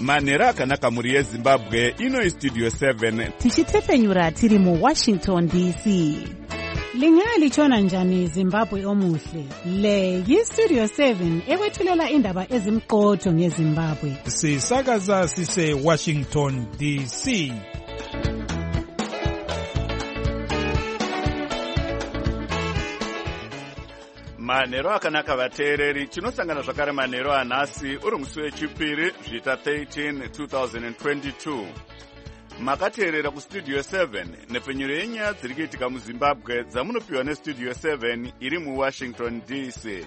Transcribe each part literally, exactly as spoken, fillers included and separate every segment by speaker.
Speaker 1: manhero akanaka mhuri yezimbabwe. Ino istudio seven
Speaker 2: tichitepfenyura tiri muwashington D C.
Speaker 3: Lingalitshona njani Zimbabwe omuhle? Le yistudio seven ekwethulela indaba ezimqotho ngeZimbabwe.
Speaker 4: Sisakaza sise Washington D C.
Speaker 1: manhero akanaka vateereri. Tinosangana zvakare manhero anhasi uri musi wechipiri zvita thirteen twenty twenty-two. Makateerera kustudio seven nepfenyuro yenyaya dziri kuitika muzimbabwe dzamunopiwa nestudio seven iri muwashington D C.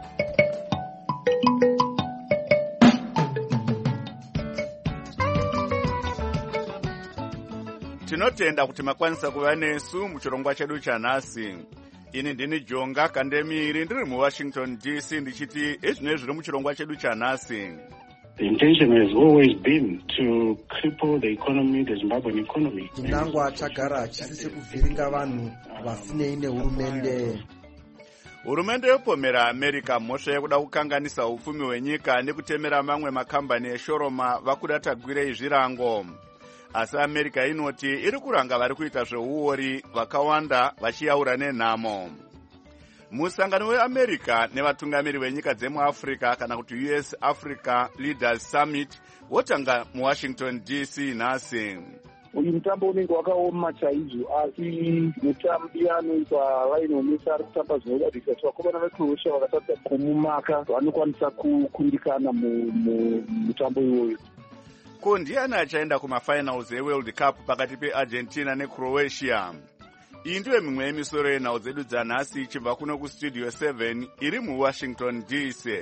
Speaker 1: Tinotenda kuti makwanisa kuva nesu muchirongwa chedu chanhasi. Ini ndini Jonga Kandemiri ndiri muwashington D C ndichiti ezvinezvi zviri muchirongwa chedu chanhasi.
Speaker 5: The intention has always been to cripple the economy, the Zimbabwean economy.
Speaker 6: Chinangwa chagara chisi chekuvhiringa vanhu vasinei nehurumende.
Speaker 1: Hurumende yopomera America mhosva yekuda kukanganisa upfumi hwenyika nekutemera mamwe makambani eshoroma vakuda tagwirei zvirango. Asi America inoti iri kuranga vari kuita zveuori vakawanda vachiyaura nenhamo. Musangano weAmerica nevatungamiri venyika dzemuAfrica kana kuti U S Africa Leaders Summit wotanga muWashington D C nhasi.
Speaker 7: Uyu mutambo unenge wakaoma chaizvo, asi mutambi anoita Lionel Messi ari kutamba zvinodadisa. Vakomana veCroatia vakatadza kumumaka, vanokwanisa kukundikana mumutambo iwoyo.
Speaker 1: Ko ndiani achaenda kumafinals eWorld Cup pakati peArgentina neCroatia? Iyi ndiyo mimwe yemisoro yenhau dzedu dzanhasi ichibva kuno kustudio seven iri muWashington D C.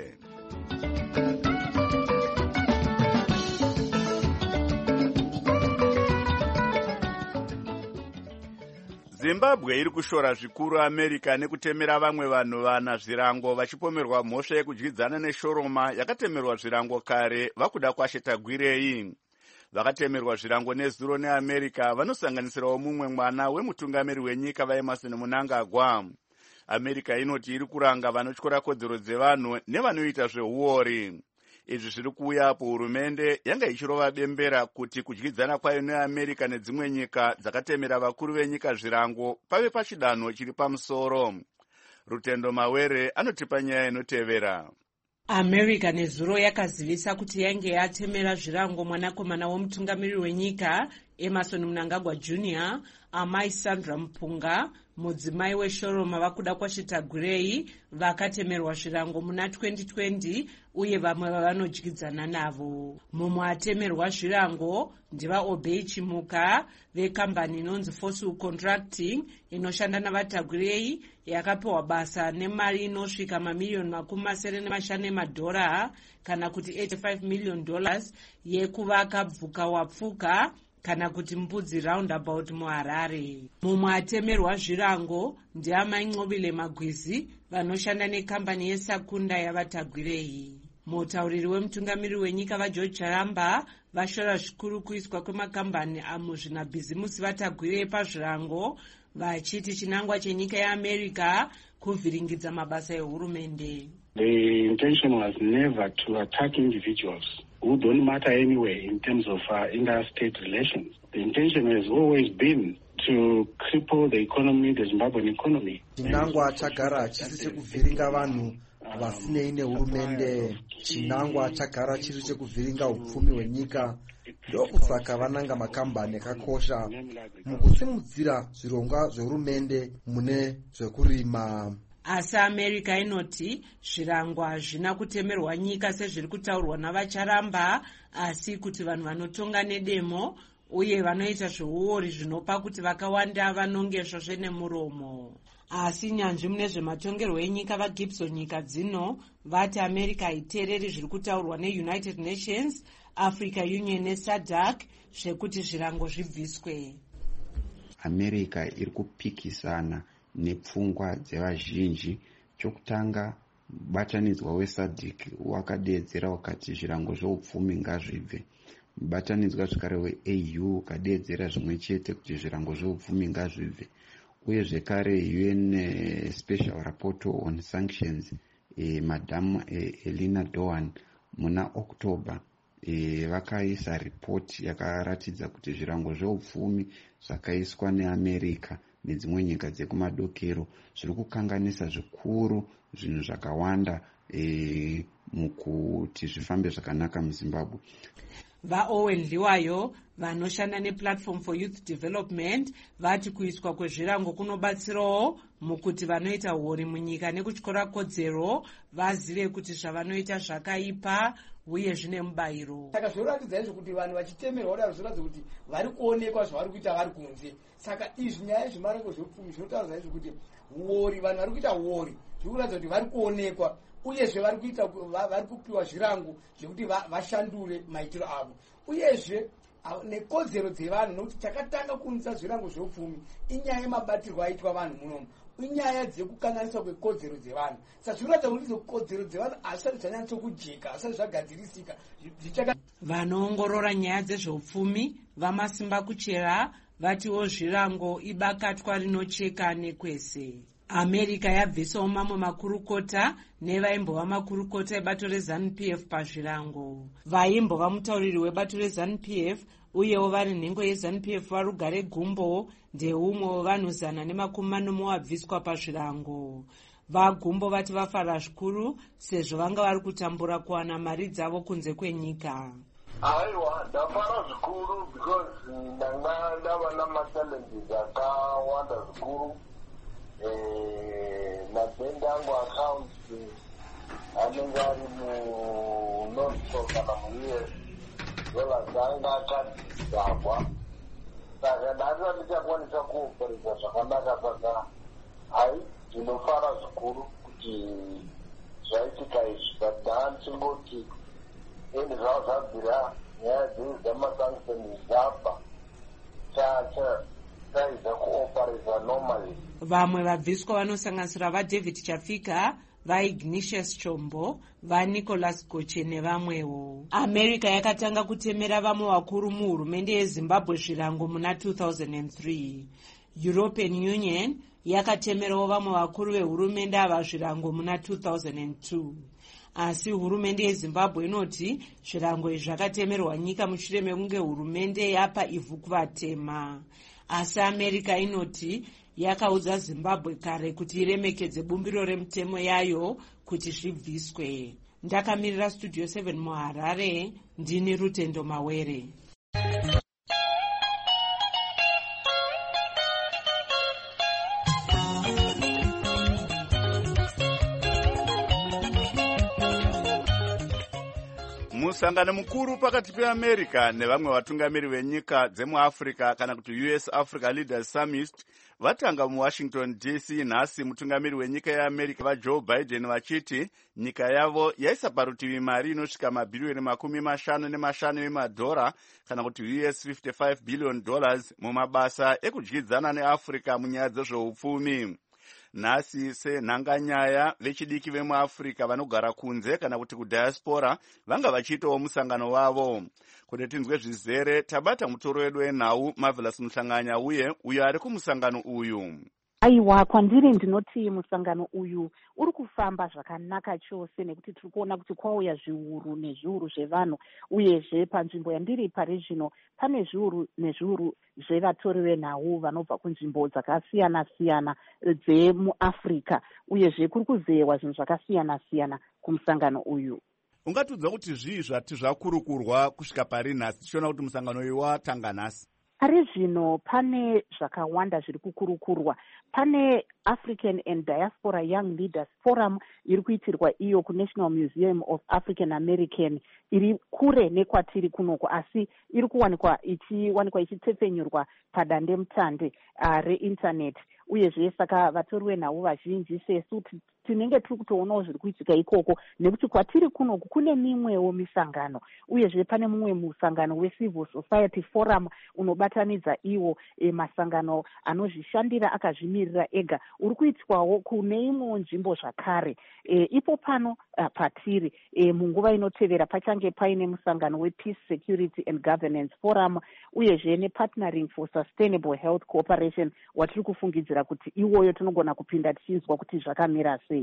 Speaker 1: Zimbabwe iri kushora zvikuru America nekutemera vamwe vanhu vana zvirango vachipomerwa mhosva yekudyidzana neshoroma yakatemerwa zvirango kare vakuda kwashetagwirei. Vakatemerwa zvirango nezuro neAmerica vanosanganisirawo mumwe mwana wemutungamiri wenyika vaEmerson Mnangagwa. America inoti iri kuranga vanotyora kodzero dzevanhu nevanoita zveuori. Izvi zviri kuuya apo hurumende yanga ichirova bembera kuti kudyidzana kwayo neAmerica nedzimwe nyika dzakatemera vakuru venyika zvirango pave pachidanho chiri pamusoro. Rutendo Mawere anotipa nyaya inotevera.
Speaker 8: America nezuro yakazivisa kuti yange yatemera zvirango mwanakomana womutungamiri wenyika Emerson Mnangagwa Junior, amai Sandra Mpunga, mudzimai weshoroma vakuda kwashetagwirei vakatemerwa zvirango muna twenty twenty uye vamwe vavanodyidzana navo. Mumwe atemerwa zvirango ndiva Obey Chimuka vekambani inonzi Fossil Contracting inoshanda navatagwirei yakapewa basa nemari inosvika mamiliyoni makumi masere nemashanu emadhora kana kuti eighty-five million dollars yekuvaka bvuka wapfuka kana kuti mbudzi roundabout muHarare. Mumwe atemerwa zvirango ndiamai Ncobile Magwizi vanoshanda nekambani yesakunda yavatagwirei. Mutauriri wemutungamiri wenyika vaGeorge Charamba vashora zvikuru kuiswa kwemakambani amuzvinabhizimusi vatagwirei pazvirango vachiti chinangwa chenyika yeAmerica kuvhiringidza mabasa ehurumende.
Speaker 5: The intention was never to attack individuals who don't matter anyway in terms of uh, interstate relations. The intention has always been to cripple the economy, the Zimbabwean economy.
Speaker 6: Chinangwa chagara chisi chekuvhiringa vanhu vasinei nehurumende. Chinangwa chagara chiri chekuvhiringa upfumi hwenyika. Ndokusaka vananga makambani akakosha mukusimudzira zvirongwa zvehurumende mune zvekurima.
Speaker 8: Asi America inoti zvirango hazvina kutemerwa nyika sezviri kutaurwa navaCharamba, asi kuti vanhu vanotonga nedemo uye vanoita zveuori zvinopa kuti vakawanda vanongesva zvenemuromo. Asi nyanzvi mune zvematongerwo enyika vaGibson nyika dzino vati America haiteereri zviri kutaurwa neUnited Nations, Africa Union neSADC zvekuti zvirango zvibviswe.
Speaker 9: America iri kupikisana nepfungwa dzevazhinji. Chokutanga, mubatanidzwa weSADC wakadeedzera ukati zvirango zveupfumi ngazvibve. Mubatanidzwa zvakare weA U ukadeedzera zvimwe chete kuti zvirango zveupfumi ngazvibve. Uye zvekare U N Special Rapporteur on Sanctions eh, Madam eh, Elina Dohan muna October e, vakaisa ripoti yakaratidza kuti zvirango zveupfumi zvakaiswa neamerica nedzimwe nyika dzekumadokero zviri kukanganisa zvikuru zvinhu zvakawanda e, mukuti zvifambe zvakanaka muzimbabwe.
Speaker 8: vaowen liwayo vanoshanda neplatform for youth development vati kuiswa kwezvirango kunobatsirawo mukuti vanoita hori munyika nekutyora kodzero vazive kuti zvavanoita zvakaipa uye zvine mubayiro.
Speaker 10: saka zvinoratidza izvo kuti vanhu vachitemerwa kudaro zvinoratidza kuti vari kuonekwa zvavari kuita vari kunze. saka izvi nyaya yezvimarango zvepfumi zvinotaridza izvo kuti hori vanhu vari kuita hori zviri kuratidza kuti vari kuonekwa uyezve vari kuita vari kupiwa zvirango zvekuti vashandure maitiro avo uyezve nekodzero dzevanhu nokuti takatanga kuunza zvirango zveupfumi inyaya yemabatirwo aitwa vanhu munomu inyaya dzekukanganiswa kwekodzero dzevanhu. saka zvinoratidza kuti idzo kodzero dzevanhu hazvisati zvanyatsokujeka hazvisati zvagadzirisika.
Speaker 8: vanoongorora nyaya dzezveupfumi vamasimba kuchera vatiwo zvirango ibakatwa rinocheka nekwese. america yabvisawo mamwe makurukota nevaimbova makurukota ebato reZANU-P F pazvirango. vaimbova mutauriri webato reZANU-P F uyewo vari nhengo yeZANU-P F varugare gumbo ndeumwe wevanhu zana nemakumi manomwe wabviswa pazvirango. vagumbo vati vafara zvikuru sezvo vanga vari kutambura kuwana mari dzavo kunze kwenyika.
Speaker 11: aiwa ndafara zvikuru because ndanga ndava namachallenges akawanda zvikuru. mabhendi angu accounts anenge ari munosco kana muU S dollars anga akadzagwa saka ndanga ndichakwanisa kuoperesa zvakanaka. saka hai ndinofara zvikuru kuti zvaitika izvi but ndaa ndichingoti endi zvavo zvabvira nyaya dzei dzamasanctions dzabva taedza kuoperesa normally.
Speaker 8: vamwe vabviswa vanosanganisira vaDavid Chafika, vaignatius Chombo, vaNicholas Goche nevamwewo. america yakatanga kutemera vamwe vakuru muhurumende yezimbabwe zvirango muna two thousand three. european union yakatemerawo vamwe vakuru vehurumende ava zvirango muna two thousand two. asi hurumende yezimbabwe inoti zvirango izvi zvakatemerwa nyika mushure mekunge hurumende yapa ivhu kuvatema. asi america inoti yakaudza zimbabwe kare kuti iremekedze bumbiro remutemo yayo kuti zvibviswe. ndakamirira studio seven muharare ndini Rutendo Mawere.
Speaker 1: musangano mukuru pakati peamerica nevamwe vatungamiri venyika dzemuafrica kana kuti U S Africa Leaders Summit vatanga muWashington D C nhasi, mutungamiri wenyika yeamerica vaJoe Biden vachiti nyika yavo yaisa parutivi mari inosvika mabhirioni makumi mashanu nemashanu emadhora kana kuti U S fifty-five billion dollars mumabasa ekudyidzana neafrica munyaya dzezveupfumi. nhasi senhanganyaya vechidiki vemuafrica vanogara kunze kana kuti kudiaspora vanga vachiitawo musangano wavo. kuti tinzwe zvizere tabata mutoro wedu wenhau Marvelous Muhlanganya uye uyo ari kumusangano uyu.
Speaker 2: aiwa kwandiri ndinoti musangano uyu uri kufamba zvakanaka chose nekuti tiri kuona kuti kwauya zviuru nezviuru zvevanhu uyezve panzvimbo yandiri pari zvino pane zviuru nezviuru zvevatori venhau vanobva kunzvimbo dzakasiyana siyana dzemuafrica uyezve kuri kuzeyewa zvinhu zvakasiyana siyana kumusangano uyu.
Speaker 1: ungatudza kuti zvii zvati zvakurukurwa kusvika pari nhasi tichiona kuti musangano uyu watanga nhasi?
Speaker 2: ari zvino pane zvakawanda zviri kukurukurwa. pane African and Diaspora Young Leaders Forum iri kuitirwa iyo kuNational Museum of African American iri kure nekwatiri kunoko, asi iri kuwanikwa ichiwanikwa ichitepfenyurwa padande mutande uh, reinternet. uyezve saka vatori venhau vazhinji sesu tinenge tiri kutoonawo zviri kuitika ikoko nekuti kwatiri kunoku kune mimwewo misangano. uyezve pane mumwe musangano weCivil Society Forum unobatanidza iwo e, masangano anozvishandira akazvimirira ega uri kuitwawo kune imwewo nzvimbo zvakare. e, ipo pano uh, patiri e, munguva inotevera pachange paine musangano wePeace Security and Governance Forum uyezve nePartnering for Sustainable Health Cooperation watiri kufungidzira kuti iwoyo tinogona kupinda tichinzwa kuti zvakamira sei.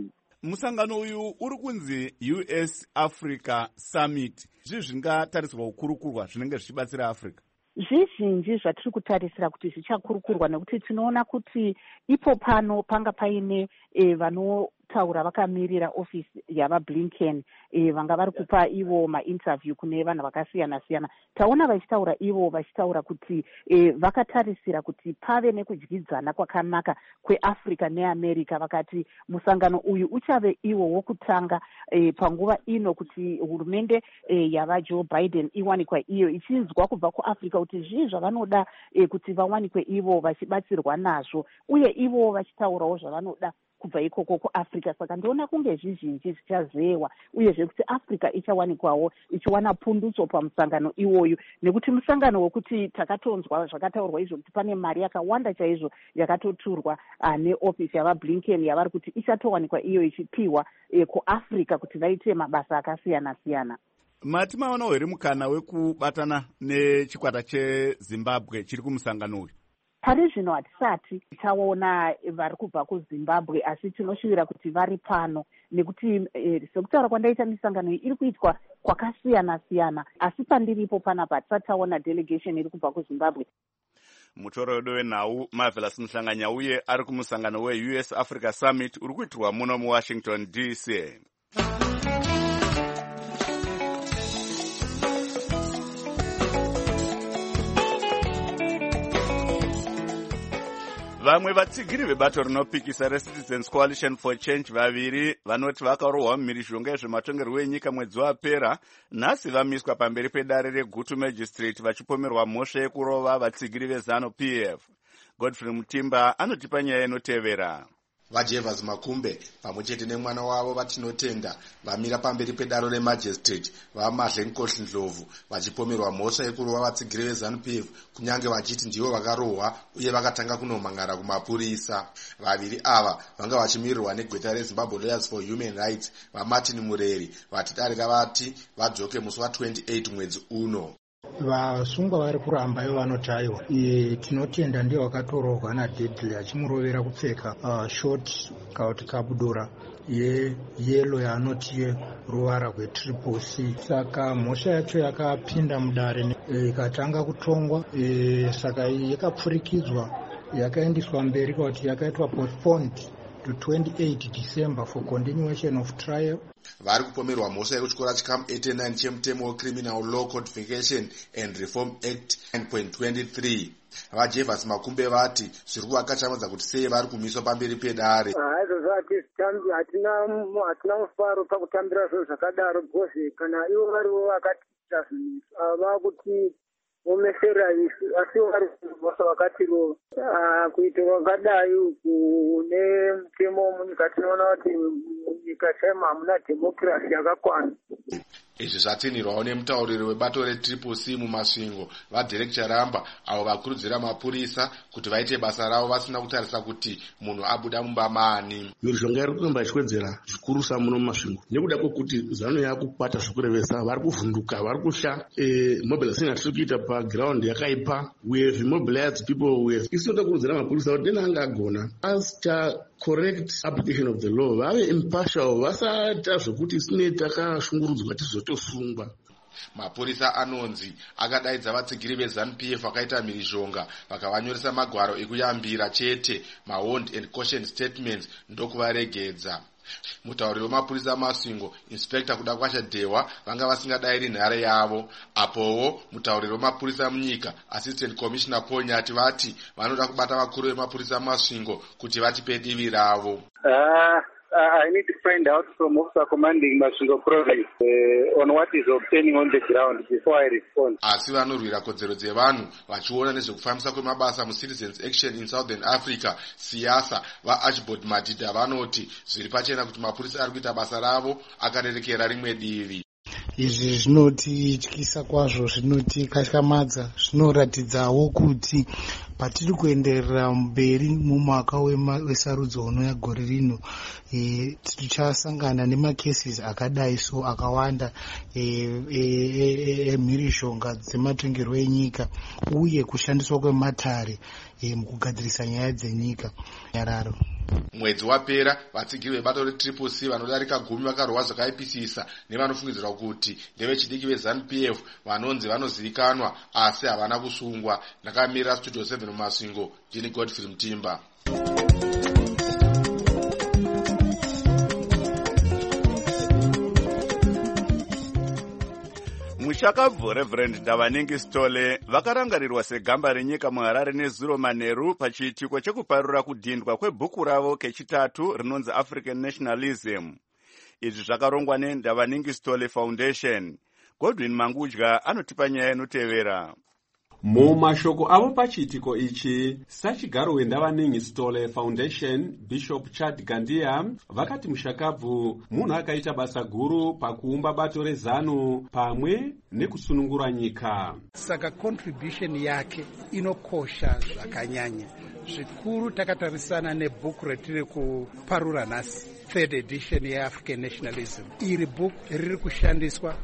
Speaker 1: musangano uyu uri kunzi U S Africa Summit, zvii zvingatarisirwa kukurukurwa zvinenge zvichibatsira Africa?
Speaker 2: Zvizhinji zvatiri kutarisira kuti zvichakurukurwa, nekuti tinoona kuti ipo pano panga paine e, vanotaura vakamirira ofisi yavaBlinken e, vanga vari kupa ivo mainterview kune vanhu vakasiyana siyana. Taona vachitaura ivo vachitaura kuti e, vakatarisira kuti pave nekudyidzana kwakanaka kweAfrica neAmerica. Vakati musangano uyu uchave iwo wokutanga e, panguva ino kuti hurumende e, yavaJoe Biden iwanikwa iyo ichinzwa kubva kuAfrica kuti zvii zvavanoda e, kuti vawanikwe ivo vachibatsirwa nazvo, uye ivo vachitaurawo zvavanoda kubva ikoko kuAfrica. Saka ndiona kunge zvizhinji zvichazewa, uyezve kuti Africa ichawanikwawo ichiwana pundutso pamusangano iwoyu, nekuti musangano wekuti takatonzwa zvakataurwa izvo kuti pane mari yakawanda chaizvo yakatoturwa uh, neofisi yavaBlinken yavari kuti ichatowanikwa iyo ichipiwa eh, kuAfrica kuti vaite mabasa akasiyana siyana.
Speaker 1: Mati maonawo here mukana wekubatana nechikwata cheZimbabwe chiri kumusangano uyu?
Speaker 2: Pari zvino hatisati tichaona vari kubva kuZimbabwe, asi tinoshuvira kuti vari pano, nekuti eh, sekutaura kwandaita misangano iyi iri kuitwa kwakasiyana siyana, asi pandiripo panapa hatisati taona delegation iri kubva kuZimbabwe.
Speaker 1: Mutoro wenhau Marvelous Muhlanganya uye ari kumusangano we-U S Africa Summit uri kuitirwa muno muWashington D C. Vamwe vatsigiri vebato rinopikisa reCitizens Coalition for Change vaviri vanoti vakarohwa mumhirizhonga yezvematongerwo enyika mwedzi wapera, nhasi vamiswa pamberi pedare reGutu Magistrate vachipomerwa mhosva yekurova vatsigiri veZanu P F. Godfrey Mutimba anotipa nyaya inotevera.
Speaker 12: vaJevers Makumbe pamwe chete nemwana wavo vatinotenda vamira pamberi pedare remajistrate vaMadlenkosi Ndlovu vachipomerwa mhosva yekurova vatsigiri veZanu P F, kunyange vachiti ndivo vakarohwa uye vakatanga kunomangara kumapurisa. Vaviri ava vanga vachimirirwa negweta reZimbabwe Lawyers for Human Rights vaMartin Mureri vatidarika vati vadzoke musi wa28 mwedzi uno.
Speaker 13: Vasungwa vari kuramba ivo vanotaiwa. Tinotenda ndiye wakatorohwa naDedley achimurovera kupfeka uh, short kauti kabudura yeyelo yaanoti ruvara rwetriple C. Saka mhosva yacho yakapinda mudare ikatanga kutongwa, e, saka yakapfurikidzwa yakaendeswa mberi kuti yakaitwa postponed to twenty-eight December for continuation of trial.
Speaker 12: Vari kupomerwa mhosva yekutyora chikamu eighty-nine chemutemo weCriminal Law Codification and Reform Act nine point twenty-three. VaJevers Makumbe vati zviri kuvakachamadza kuti sei vari kumiswa pamberi pedare.
Speaker 14: Hatina mufaro pakutambira zvinhu zvakadaro, because kana ivo varivo vakatiita zvinhu ava kuti omesera isu, asi vari kuvosa vakatirova kuita vakadai kune mutemo munyika. Tinoona kuti munyika chema hamuna dhemokirasi yakakwana.
Speaker 12: Izvi zvatinhirwawo nemutauriri webato retriple C mumasvingo vaDerek Charamba, avo vakurudzira mapurisa kuti vaite basa ravo vasina kutarisa kuti munhu abuda mumba maani.
Speaker 15: Mhirizhonga iri kuramba ichiwedzera zvikurusa muno mumasvingo nekuda kwekuti Zanu yakubata zvokurevesa, vari kuvhunduka, vari kusha mobilizing atiri kuita paground yakaipa. We have mobilized people with. Isi tinoda kurudzira mapurisa kuti dena anga agona as cha correct application of the law, vave impartial, vasaita zvokuti sine takashungurudzwa tizotosungwa.
Speaker 12: Mapurisa anonzi akadaidza vatsigiri veZanu P F vakaita mhirizhonga vakavanyoresa magwaro ekuyambira chete, mahond and caution statements ndokuvaregedza. Mutauriri wemapurisa amasvingo Inspector Kudakwasha Dewa vanga vasingadayiri nhare yavo. Apowo mutauriri wemapurisa munyika Assistant Commissioner Paul Nyati vati vanoda kubata vakuru vemapurisa amasvingo kuti vatipe divi ravo.
Speaker 14: Uh, I need to find out from Officer Commanding Masvingo Province uh, on what is obtaining on the ground before I respond.
Speaker 12: Asi vanorwira kodzero dzevanhu vachiona nezvekufambisa kwemabasa muCitizens Action in Southern Africa siyasa vaArchibald Madhidha vanoti zviri pachena kuti mapurisa ari kuita basa ravo akarerekera rimwe divi.
Speaker 13: Izvi zvinotityisa kwazvo, zvinotikatyamadza, zvinoratidzawo kuti patiri kuenderera mberi mumwaka wesarudzo unoya gore rino e, tichasangana nemacases akadai so akawanda emhirizhonga e, e, e, dzematongerwo enyika uye kushandiswa kwematare e, mukugadzirisa nyaya dzenyika. Nyararo.
Speaker 12: Mwedzi wapera vatsigiri vebato retriple C vanodarika gumi vakarohwa zvakaipisisa nevanofungidzirwa kuti ndevechidiki veZANU P F vanonzi vanozivikanwa asi havana kusungwa. Ndakamirira Studio seven mumasvingo, ndini Godfrey Mutimba.
Speaker 1: mushakabvu Reverend Ndavaningi Stole vakarangarirwa segamba renyika muHarare neZuro manheru pachiitiko chekuparura kudhindwa kwebhuku ravo kechitatu rinonzi African Nationalism. Izvi zvakarongwa neNdavaningi Stole Foundation. Godwin Mangudya anotipa nyaya inotevera.
Speaker 16: Mumashoko avo pachiitiko ichi, sachigaro weNdavaningi Stole Foundation, Bishop Chad Gandia vakati mushakabvu munhu akaita basa guru pakuumba bato rezanu pamwe nekusunungura nyika.
Speaker 17: Saka contribution yake inokosha zvakanyanya. Zvikuru takatarisana nebhuku retiri kuparura nhasi, third edition yeAfrican Nationalism. Iri bhuku riri kushandiswa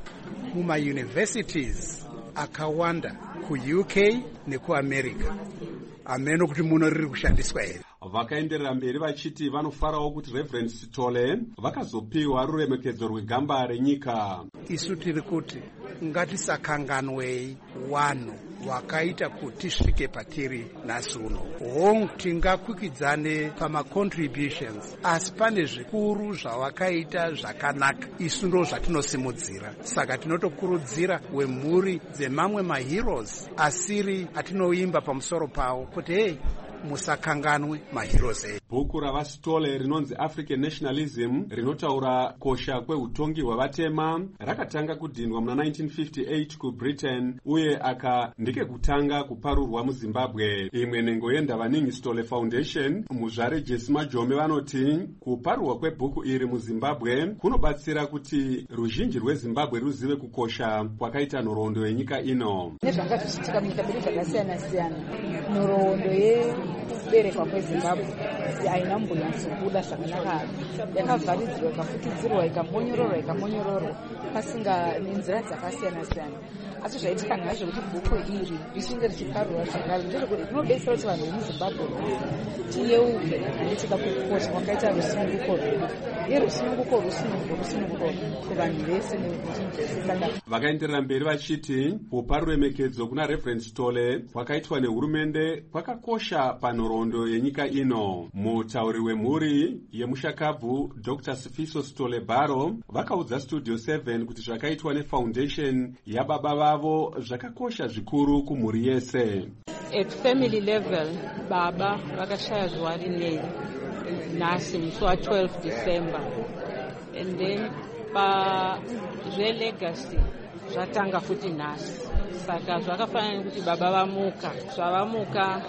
Speaker 17: mumauniversities akawanda ku-U K neku-America. Ameno kuti muno riri kushandiswa here.
Speaker 16: Vakaenderera mberi vachiti vanofarawo kuti Reverend Stole vakazopiwa ruremekedzo rwegamba renyika.
Speaker 17: Isu tiri kuti ngatisakanganwei wanhu wakaita kuti svike patiri nhasi uno. Hongu tingakwikidzane pama-contributions, asi pane zvikuru zvawakaita zvakanaka. Isu ndo zvatinosimudzira. Saka tinotokurudzira wemhuri dzemamwe maheroes asiri atinoimba pamusoro pawo kuti hey, musakanganwe maheroes edu.
Speaker 16: Bhuku ravaStole rinonzi African Nationalism rinotaura kosha kweutongi hwavatema rakatanga kudhindwa muna nineteen fifty-eight kuBritain uye aka ndekekutanga kuparurwa muZimbabwe. Imwe nengo yeNdavaningi Stole Foundation muzvare Jesse Majome vanoti kuparurwa kwebhuku iri muZimbabwe kunobatsira kuti ruzhinji rweZimbabwe ruzive kukosha kwakaita nhoroondo yenyika ino.
Speaker 18: Nezvanga zvichiitika munyika medu zvakasiyana siyana, nhoroondo yekuberekwa kweZimbabwe haina kumbonyatsobuda zvakanaka. Yakavharidzirwa, ikafutidzirwa, ikambonyororwa, ikambonyororwa pasinga nenzira dzakasiyana siyana. Asi zvaitika nazvo kuti bhuku iri richinge richiparurwa zvakare ndezvekuti rinobetsera kuti vanhu vemuZimbabwe tiyeuke nechida kukosha kwakaita rusununguko rwedu. Uye rusununguko rusununguko rusununguko kuvanhu vese neveruzhinji vese. Saka
Speaker 16: vakaenderera mberi vachiti kupa ruremekedzo kuna Reverend Stole kwakaitwa nehurumende kwakakosha panhoroondo yenyika ino. Mutauri wemhuri yemushakabvu Doctor Sifiso Stole Baro vakaudza Studio seven kuti zvakaitwa nefoundation yababa vavo zvakakosha zvikuru kumhuri yese.
Speaker 19: At family level, baba vakashaya zuva rineri nhasi musi wa12 December, and then pa zvelegacy zvatanga futi nhasi. Saka zvakafanana kuti baba vamuka. Zvavamuka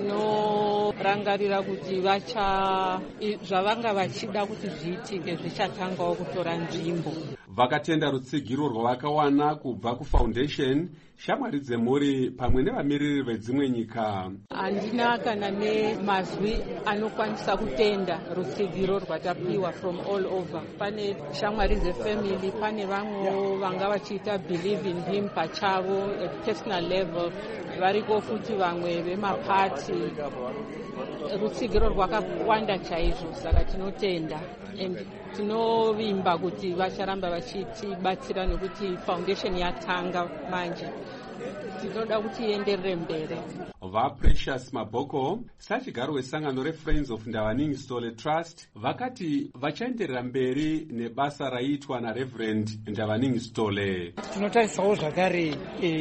Speaker 19: tinorangarira kuti vacha zvavanga vachida kuti zviitike zvichatangawo kutora nzvimbo.
Speaker 16: Vakatenda rutsigiro rwavakawana kubva kufoundation, shamwari dzemhuri pamwe nevamiriri vedzimwe nyika.
Speaker 19: Handina kana nemazwi anokwanisa kutenda rutsigiro rwatapiwa from all over. Pane shamwari dzefamily, pane vamwe vanga vachiita believe in him pachavo at personal level, variko futi vamwe vemapati. Rutsigiro rwakawanda chaizvo, saka tinotenda and tinovimba kuti vacharamba vachitibatsira nekuti foundation yatanga manje. Tinoda kuti ienderere mberi.
Speaker 16: VaPrecious Maboko, sachigaro wesangano reFriends of Ndavaningi Stole Trust, vakati vachaenderera mberi nebasa raiitwa naReverend Ndavaningi Stole.
Speaker 17: Tinotarisawo zvakare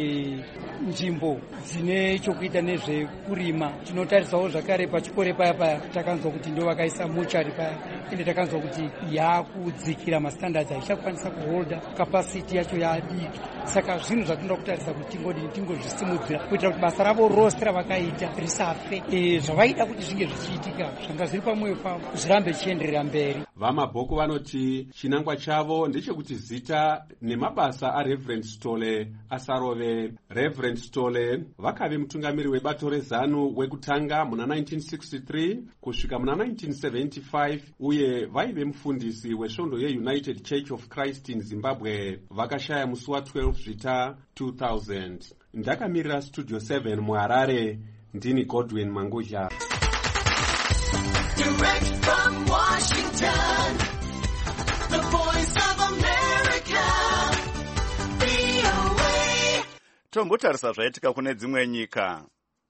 Speaker 17: nzvimbo dzine chokuita nezvekurima. Tinotarisawo zvakare pachikore paya paya takanzwa kuti ndo vakaisa muchari paya, ende takanzwa kuti yakudzikira mastandards aichakwanisa kuholda capacity yacho yadiki. Saka zvinhu zvatinoda kutarisa kuti tingodi tingozvisimudzira kuitira kuti basa ravo rose ravakaita risafe. E, zvavaida kuti zvinge zvichiitika zvanga zviri pamwoyo pavo zvirambe chienderera mberi.
Speaker 16: VaMaboko vanoti chinangwa chavo ndechekuti zita nemabasa aReverend Stole asarove. Reverend Stole vakave mutungamiri webato rezanu wekutanga muna nineteen sixty-three kusvika muna nineteen seventy-five uye vaive mufundisi wesvondo yeUnited Church of Christ in Zimbabwe. Vakashaya musi wa12 Zvita two thousand. Ndakamirira Studio seven muHarare, ndini Godwin Mangudya.
Speaker 20: Direct from Washington, the voice of America, V O A.
Speaker 1: Tombotarisa zvaitika kune dzimwe nyika.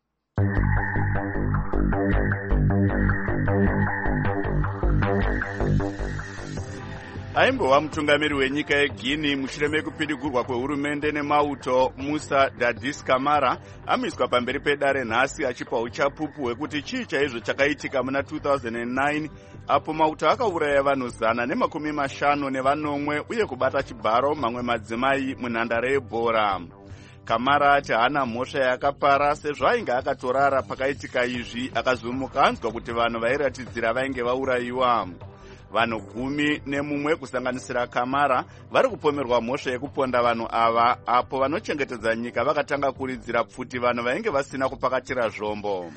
Speaker 1: Aimbova mutungamiri wenyika yeGuinea mushure mekupidigurwa kwehurumende nemauto, Musa Dadis Camara amiswa pamberi pedare nhasi achipa uchapupu hwekuti chii chaizvo chakaitika muna two thousand nine apo mauto akauraya vanhu zana nemakumi mashanu nevanomwe uye kubata chibharo mamwe madzimai munhandare yebhora. Camara ati haana mhosva yakapara sezvo ainge akatorara pakaitika izvi, akazomuka anzwa kuti vanhu vairatidzira vainge vaurayiwa. Vanhu gumi nemumwe kusanganisira Camara vari kupomerwa mhosva yekuponda vanhu ava, apo vanochengetedza nyika vakatanga kuridzira pfuti vanhu vainge vasina kupakatira zvombo.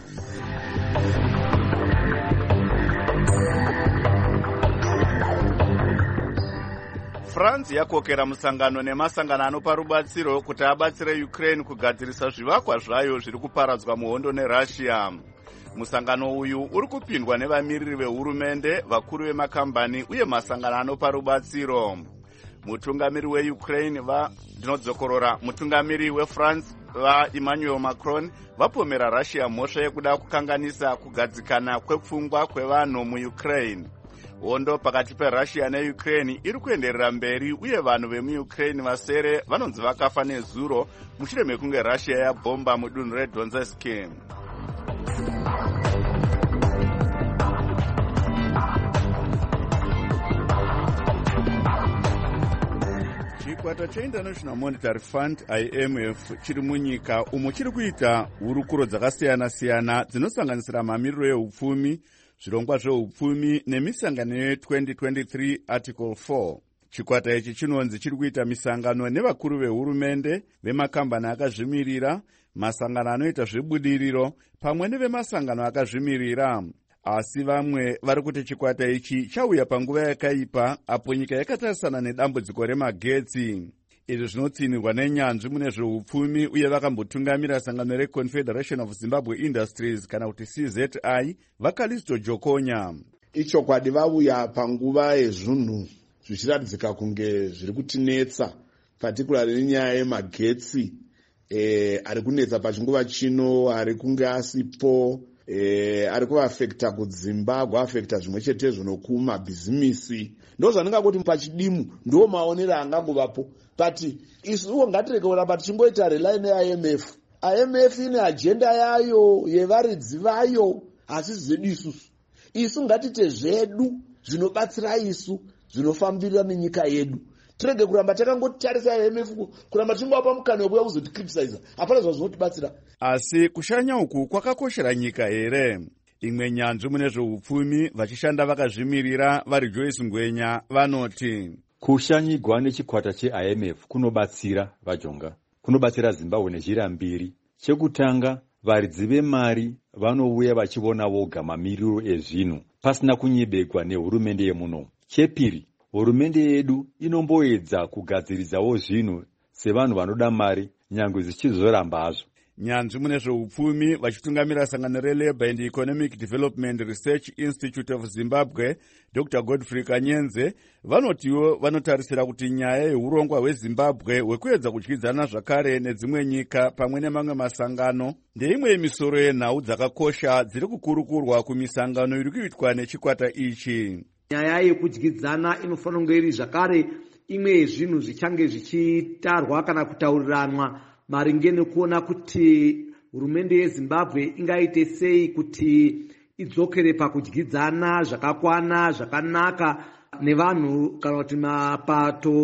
Speaker 1: France yakokera musangano nemasangano anopa rubatsiro kuti abatsire Ukraine kugadzirisa zvivakwa zvayo zviri kuparadzwa muhondo neRussia. Musangano uyu uri kupindwa nevamiriri vehurumende, vakuru vemakambani uye masangano anopa rubatsiro. Mutungamiri weUkraine va ndinodzokorora mutungamiri weFrance va Emmanuel Macron vapomera Russia mhosva yekuda kukanganisa kugadzikana kwepfungwa kwevanhu muUkraine. Hondo pakati peRussia neUkraine iri kuenderera mberi uye vanhu vemuUkraine vasere vanonzi vakafa nezuro mushure mekunge Russia yabhomba mudunhu reDonetsk. Chikwata cheInternational Monetary Fund I M F chiri munyika umo chiri kuita hurukuro dzakasiyana-siyana dzinosanganisira mamiriro ehupfumi, zvirongwa zvehupfumi nemisangano ye-twenty twenty-three Article four. Chikwata ichi chinonzi chiri kuita misangano nevakuru vehurumende, vemakambani akazvimirira, masangano anoita zvebudiriro pamwe nevemasangano akazvimirira. Asi vamwe vari kuti chikwata ichi chauya panguva yakaipa apo nyika yakatarisana nedambudziko remagetsi. Izvi zvinotsinirwa nenyanzvi mune zvehupfumi uye vakambotungamira sangano reConfederation of Zimbabwe Industries kana kuti C Z I vaKalisto Jokonya.
Speaker 21: Ichokwadi vauya panguva yezvunhu zvichiratidzika kunge zviri kutinetsa, particularly nenyaya yemagetsi eh, ari kunetsa pachinguva chino, ari kunge asipo, eh, ari kuafekta kudzimbabwe, afekta zvimwe chetezvo nokumabhizimisi. Ndo zvandingati pachidimu ndo maonero angangovapo. But isuwo ngatireke kuramba tichingoita rely ne-I M F. I M F ine agenda yayo yevaridzi vayo, asi zvedu isusu. Isu ngatite zvedu zvinobatsira isu, zvinofambira nenyika yedu. Tirege kuramba takangotarisa I M F kuramba tingowapa mukana wekuya kuzoticriticize. Hapana zvazvinotibatsira.
Speaker 1: Asi kushanya uku kwakakoshera nyika here. Imwe nyanzvi mune zvehupfumi vachishanda vakazvimirira vari Joyce Ngwenya vanoti
Speaker 22: kushanyigwa nechikwata che-I M F kunobatsira vajonga, kunobatsira Zimbabwe nenjira mbiri. Chekutanga, varidzi vemari vanouya vachiona voga mamiriro ezvinhu pasina kunyebekwa nehurumende yemuno. Chepiri, hurumende yedu inomboedza kugadziridzawo zvinhu sevanhu vanoda mari nyangwe zvichizoramba hazvo.
Speaker 1: Nyanzvi mune zvehupfumi vachitungamira sangano reLabour and Economic Development Research Institute of Zimbabwe, Doctor Godfrey Kanyenze, vanotiwo vanotarisira kuti nyaya yeurongwa hweZimbabwe hwekuedza kudyidzana zvakare nedzimwe nyika pamwe nemamwe masangano ndeimwe yemisoro yenhau dzakakosha dziri kukurukurwa kumisangano iri kuitwa nechikwata ichi.
Speaker 23: Nyaya yekudyidzana inofanira kunge iri zvakare imwe yezvinhu zvichange zvichitarwa kana kutauriranwa maringe nekuona kuti hurumende yeZimbabwe ingaite sei kuti idzokere pakudyidzana zvakakwana zvakanaka nevanhu kana kuti mapato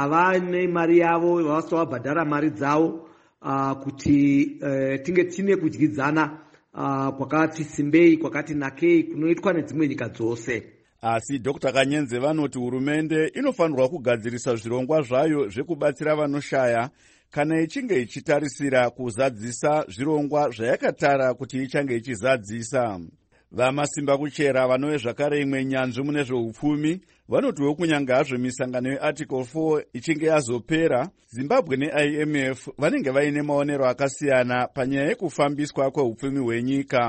Speaker 23: avane mari yavo vavaswa vabhadhara mari dzavo, uh, kuti uh, tinge tine kudyidzana uh, kwakati simbei kwakati nakei kunoitwa nedzimwe nyika dzose.
Speaker 1: Asi Doctor Kanyenze vanoti hurumende inofanirwa kugadzirisa zvirongwa zvayo zvekubatsira vanoshaya kana ichinge ichitarisira kuzadzisa zvirongwa zvayakatara kuti ichange ichizadzisa. Vamasimba kuchera vanove zvakare imwe nyanzvi mune zvehupfumi vanotiwo kunyange hazvo misangano yeArticle four ichinge yazopera, Zimbabwe ne-I M F vanenge vaine maonero akasiyana panyaya yekufambiswa kwehupfumi hwenyika.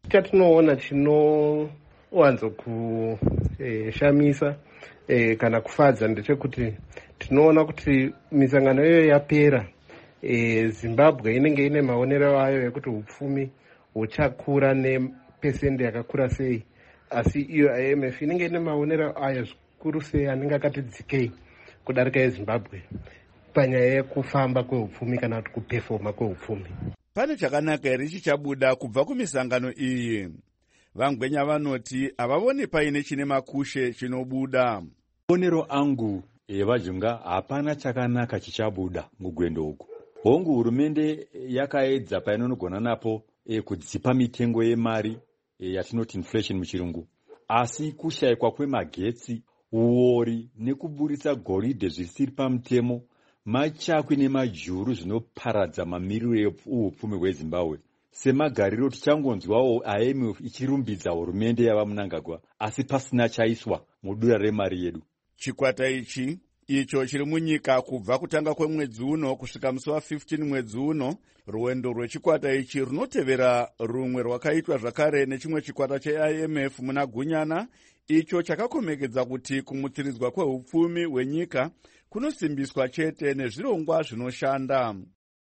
Speaker 3: chatinoona chinowanzo kushamisa e, kana kufadza ndechekuti tinoona kuti misangano iyoyo yapera, e, Zimbabwe inenge ine maonero ayo ekuti upfumi huchakura nepesende yakakura sei, asi iyo I M F inenge ine maonero ayo zvikuru sei anenge akati dzikei kudarika yeZimbabwe panyaya yekufamba kweupfumi kana kuti kupefoma kweupfumi.
Speaker 1: Pane chakanaka here chichabuda kubva kumisangano iyi? Vangwenya vanoti havavoni paine chine makushe chinobuda.
Speaker 22: Maonero angu evaJunga hapana chakanaka chichabuda mugwendo uku. Hongu hurumende yakaedza painonogona napo e, kudzipa mitengo yemari e, yatinoti inflation muchirungu, asi kushayikwa kwemagetsi, uori nekuburitsa goridhe zvisiri pamutemo, machakwi nemajuru zvinoparadza mamiriro eupfumi hweZimbabwe. Semagariro tichangonzwawo I M F ichirumbidza hurumende yava Mnangagwa, asi pasina chaiswa mudura remari yedu.
Speaker 1: Chikwata ichi icho chiri munyika kubva kutanga kwemwedzi uno kusvika musi wa15 mwedzi uno. Rwendo rwechikwata ichi runotevera rumwe rwakaitwa zvakare nechimwe chikwata che-I M F muna Gunyana, icho chakakomekedza kuti kumutsiridzwa kweupfumi hwenyika kunosimbiswa chete nezvirongwa zvinoshanda.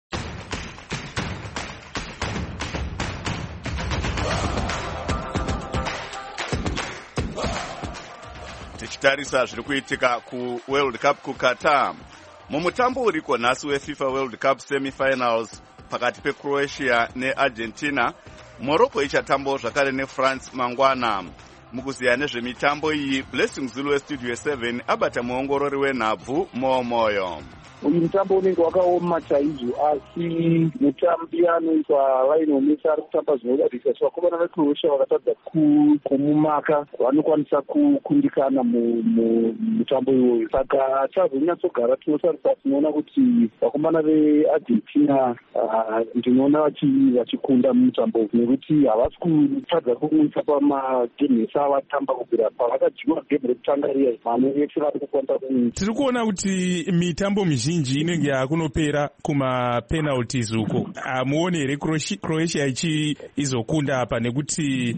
Speaker 1: Tichitarisa zviri kuitika ku World Cup kuQatar. Mumutambo uriko nhasi weFIFA World Cup semifinals pakati peCroatia neArgentina, Morocco ichatambawo zvakare neFrance mangwana. Mukuziya nezvemitambo iyi, Blessing Zulu weStudio seven abata muongorori wenhabvu Momoyo.
Speaker 4: Uyu mutambo unenge wakaoma chaizvo, asi mutambi anoitwa Lionel Messi ari kutamba zvinodadisa. Vakomana veCroatia vakatadza kumumaka, vanokwanisa kukundikana mumutambo iwoyo. Saka tazonyatsogara tinosarisa, tinoona kuti vakomana veArgentina ndinoona vachikunda mumutambo uyu, nekuti havasi kutadza kumwisa pamagemu ese avatamba kubvira pavakadyiwa gemu rekutanga riya. Mamwe vese vari kukwanisa kumwisa.
Speaker 7: Tiri kuona kuti mitambo mizhinji inenge yakunopera kuma penalties uko. Amuone here Croatia ichi izokunda apa, nekuti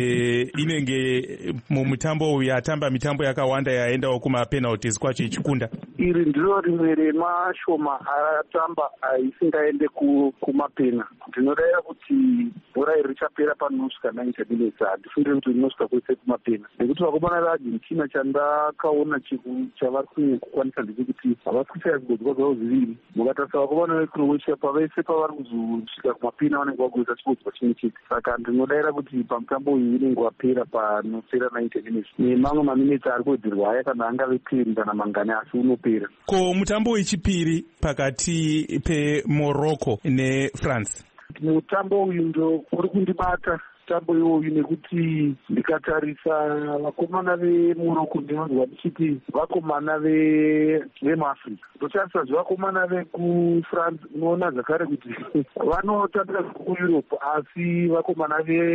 Speaker 7: e, inenge mumutambo uyu yatamba mitambo yakawanda yaendawo kuma penalties kwacho ichikunda.
Speaker 4: Iri ndiro rimwe remashoma atamba isingaende kumapena. Ndinodaira kuti bhora iri richapera panosvika ninety minutes. Handifungiri kuti rinosvika kwese kumapena, nekuti vakomana veArgentina chandakaona chavari kukwanisa ndechekuti havasi kushaya zvigodzwa zvavo zviviri. Mukatarisa vakomana veCroatia pavese pavari kuzosvika kumapena vanenge vagoita chigodzwa chimwe chete. Saka ndinodaira kuti pamutambo uyu unenge wapera panosvika ninety minutes, nemamwe maminitsi ari kuwedzerwa aya kana angave ten kana mangani, asi unopera.
Speaker 7: Ko mutambo wechipiri pakati peMorocco neFrance,
Speaker 4: mutambo uyu ndo uri kundibata mutambo iwoyu, nekuti ndikatarisa vakomana veMorocco ndinonzwa ndichiti vakomana vemuAfrica. Ndotarisa zvevakomana vekuFrance unoona zvakare kuti vanotambira kuEurope, asi vakomana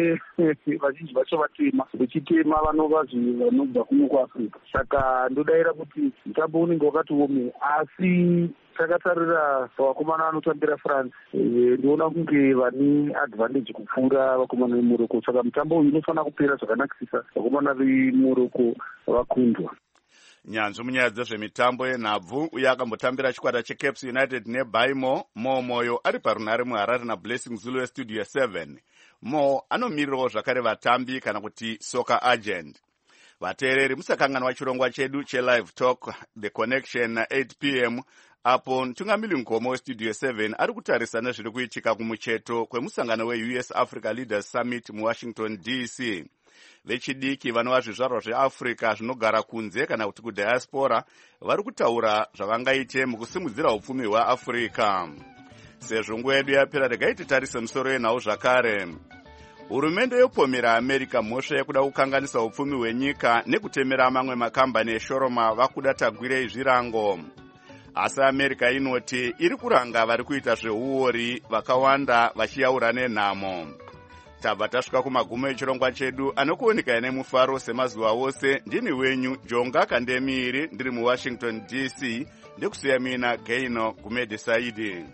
Speaker 4: vazhinji vacho vatema, vechitema vanova vanobva kuno kuAfrica. Saka ndodaira kuti mutambo unenge wakati wome, asi takatarira pavakomana vanotambira France ndiona kunge vane advantage kupfuura vakomana veMorocco. Saka mutambo uyu unofanira kupera zvakanakisisa, vakomana veMorocco vakundwa.
Speaker 1: Nyanzvi munyaya dzezvemitambo yenhabvu uye akambotambira chikwata cheCaps United neBaimo, Mo Moyo ari parunhare muHarare naBlessing Zulu weStudio seven. Mo anomirirawo zvakare vatambi kana kuti soccer agent. Vateereri musakanganwa chirongwa chedu cheLive Talk The Connection eight p m apo Ntungamiri Nkomo weStudio seven ari kutarisa nezviri kuitika kumucheto kwemusangano weU S Africa Leaders Summit muWashington D C. Vechidiki vanova zvizvarwa zveAfrica zvinogara kunze kana kuti kudiaspora vari kutaura zvavangaite mukusimudzira upfumi hweAfrica. Sezvo nguva yedu yapera, regai titarise musoro yenhau zvakare. Hurumende yopomera America mhosva yekuda kukanganisa upfumi hwenyika nekutemera mamwe makambani eshoroma vakuda tagwirei zvirango. Asi America inoti iri kuranga vari kuita zveuori vakawanda vachiyaura nenhamo. Tabva tasvika kumagumo echirongwa chedu anokuoneka nemufaro semazuva ose. Ndini wenyu Jonga Kandemiri, ndiri muWashington D C, ndikusiya mina Gaino Gumedisaidi.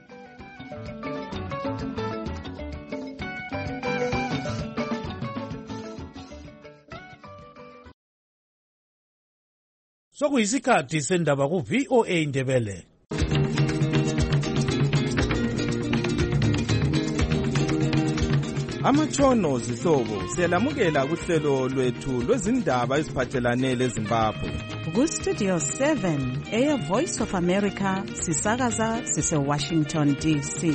Speaker 5: sokuyisikhathi sendaba ku-V O A Ndebele.
Speaker 6: Amatshono zihlobo siyalamukela kuhlelo lwethu lwezindaba eziphathelane leZimbabwe.
Speaker 9: Ku-Studio seven, Air Voice of America, sisakaza sise-Washington D C.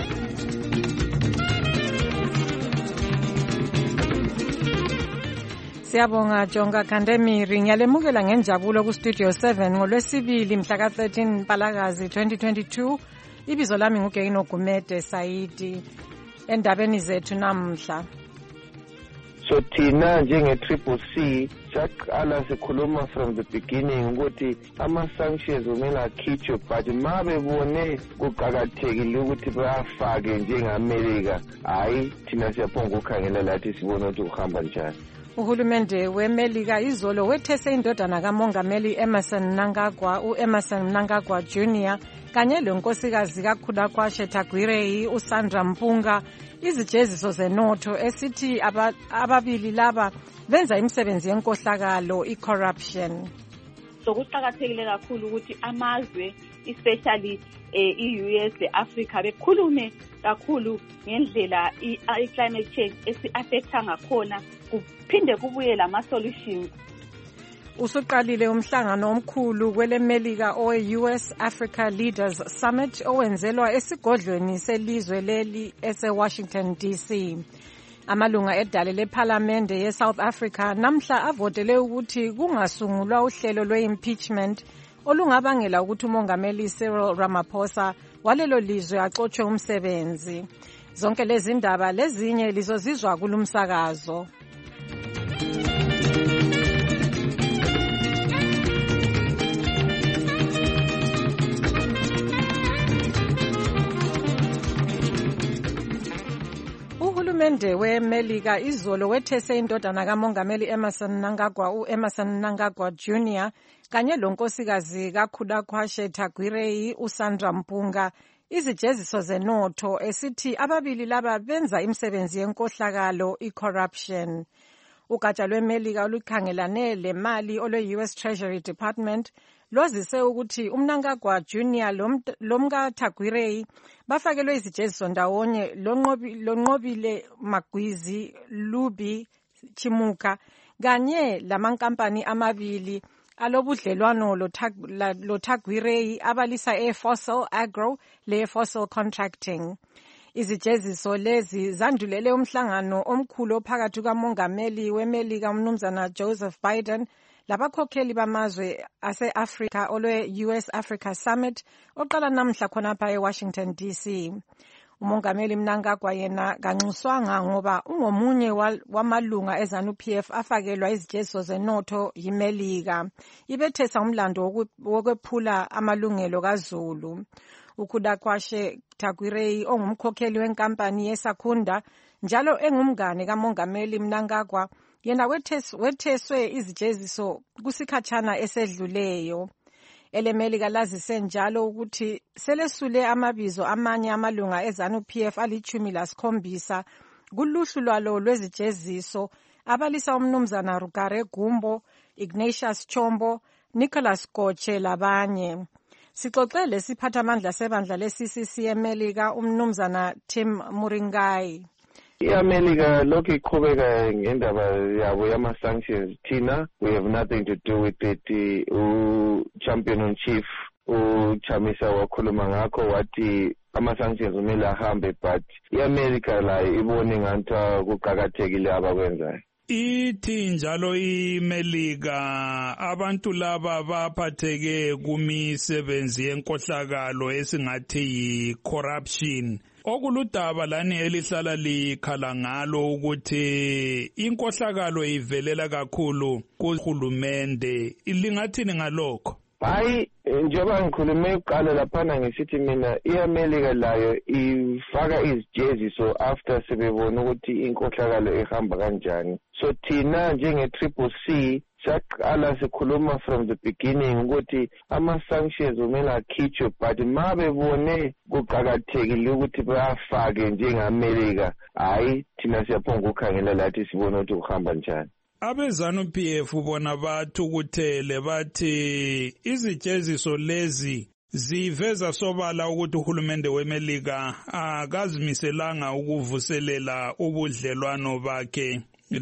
Speaker 24: Siyabonga Jonga Kandemiri, ngiyalemukela ngenjabulo ku-Studio seven ngolwesibili mhla ka-thirteen Mpalakazi twenty twenty-two. Ibizo lami nguGeino Gumede Saidi. Endabeni zethu namhla.
Speaker 25: So thina njenge-Triple C saqala sikhuluma from the beginning ukuthi ama-sanctions kumele akhitshwe, but ma bebone kuqakathekile ukuthi bafake njengamelika, hhayi thina siyaphonga ukukhangela lathi sibone ukuthi kuhamba njani.
Speaker 24: Uhulumende weMelika izolo wethese indodana kamongameli Emmerson Mnangagwa, u-Emmerson Mnangagwa Junior kanye lenkosikazi kaKhudakwa Shetagwirei uSandra Mpunga izijeziso zenotho esithi ababili laba benza imisebenzi yenkohlakalo i-corruption.
Speaker 26: So kuqakathekile kakhulu ukuthi amazwe especially i-U S le-Africa bekhulume kakhulu ngendlela i-climate change esi-affecta ngakhona kuphinde kubuye lama-solutions.
Speaker 24: Usuqalile umhlangano omkhulu kwelemelika owe-U S Africa Leaders Summit owenzelwa esigodlweni selizwe leli ese-Washington D C. Amalunga edale lephalamende ye-South Africa namhla avotele ukuthi kungasungulwa uhlelo lwe-impeachment olungabangela ukuthi umongameli Cyril Ramaphosa walelo lizwe axotshwe umsebenzi. Zonke lezi ndaba lezinye lizozizwa kulumsakazo. Uhulumende weMelika izolo wethese indodana kamongameli Emmerson Mnangagwa, u-Emmerson Mnangagwa Junior kanye lonkosikazi kaKhudakwa Shetagwirei uSandra Mpunga izijeziso zenotho esithi ababili laba benza imisebenzi yenkohlakalo i-corruption. Ugatsha lweMelika olukhangelane lemali olwe-U S Treasury Department lwazise ukuthi uMnangagwa Junior lomkaTagwirei bafakelwe izijeziso ndawonye lonqobile Magwizi Lubi Chimuka kanye lamankampani amabili alobudlelwano loTagwirei abalisa e-Fossil Agro le-Fossil Contracting. Izijeziso lezi zandulele umhlangano omkhulu ophakathi kamongameli weMelika umnumzana Joseph Biden labakhokheli bamazwe ase-Africa olwe-U S Africa Summit oqala namhla khonapha e-Washington D C. Umongameli Mnangagwa yena kanxuswanga ngoba ungomunye wamalunga eZANU-P F afakelwa izijeziso zenotho yiMelika. Ibethesa umlando wokwephula amalungelo kaZulu. uKhudakwa Shetagwirei ongumkhokheli wenkampani yeSakhunda njalo engumngane kamongameli Mnangagwa yena wetheswe izijeziso kusikhatshana esedluleyo. Elemelika lazise njalo ukuthi selesule amabizo amanye amalunga eZANU-P F alichumi lasikhombisa kuluhlu lwalo lwezijeziso abalisa umnumzana Rugare Gumbo, Ignatius Chombo, Nicholas Goche labanye. Sixoxele siphathamandla sebandla le-C C C eMelika umnumzana Tim Muringai.
Speaker 25: I-America lokhu iqhubeka ngendaba yabo yama-sanctions. Thina we have nothing to do with it. U-champion on chief uChamisa wakhuluma ngakho wathi ama-sanctions kumele ahambe, but i-America layo ibone ngathi kuqakathekile abakwenzayo.
Speaker 7: Ithi njalo iMelika abantu laba baphatheke kumisebenzi yenkohlakalo esingathi yi-corruption. Okuludaba lani elihlala likhala ngalo ukuthi inkohlakalo ivelela kakhulu kuhulumende. Lingathini ngalokho?
Speaker 25: Hayi, njengoba ngikhulume uqala laphana ngisithi mina i-America layo ifaka izijeziso after sebebona ukuthi inkohlakalo ihamba kanjani. So thina njenge-Triple C saqala sikhuluma from the beginning ukuthi ama-sanctions kumele akhitshwe, but ma bebone kuqakathekile ukuthi bafake njengamelika, hhayi thina siyaphonga ukukhangela lathi sibone ukuthi kuhamba njani.
Speaker 2: Abezanu P F bona bathukuthele bathi izijeziso lezi ziveza sobala ukuthi uhulumende weMelika akazimiselanga ukuvuselela ubudlelwano bakhe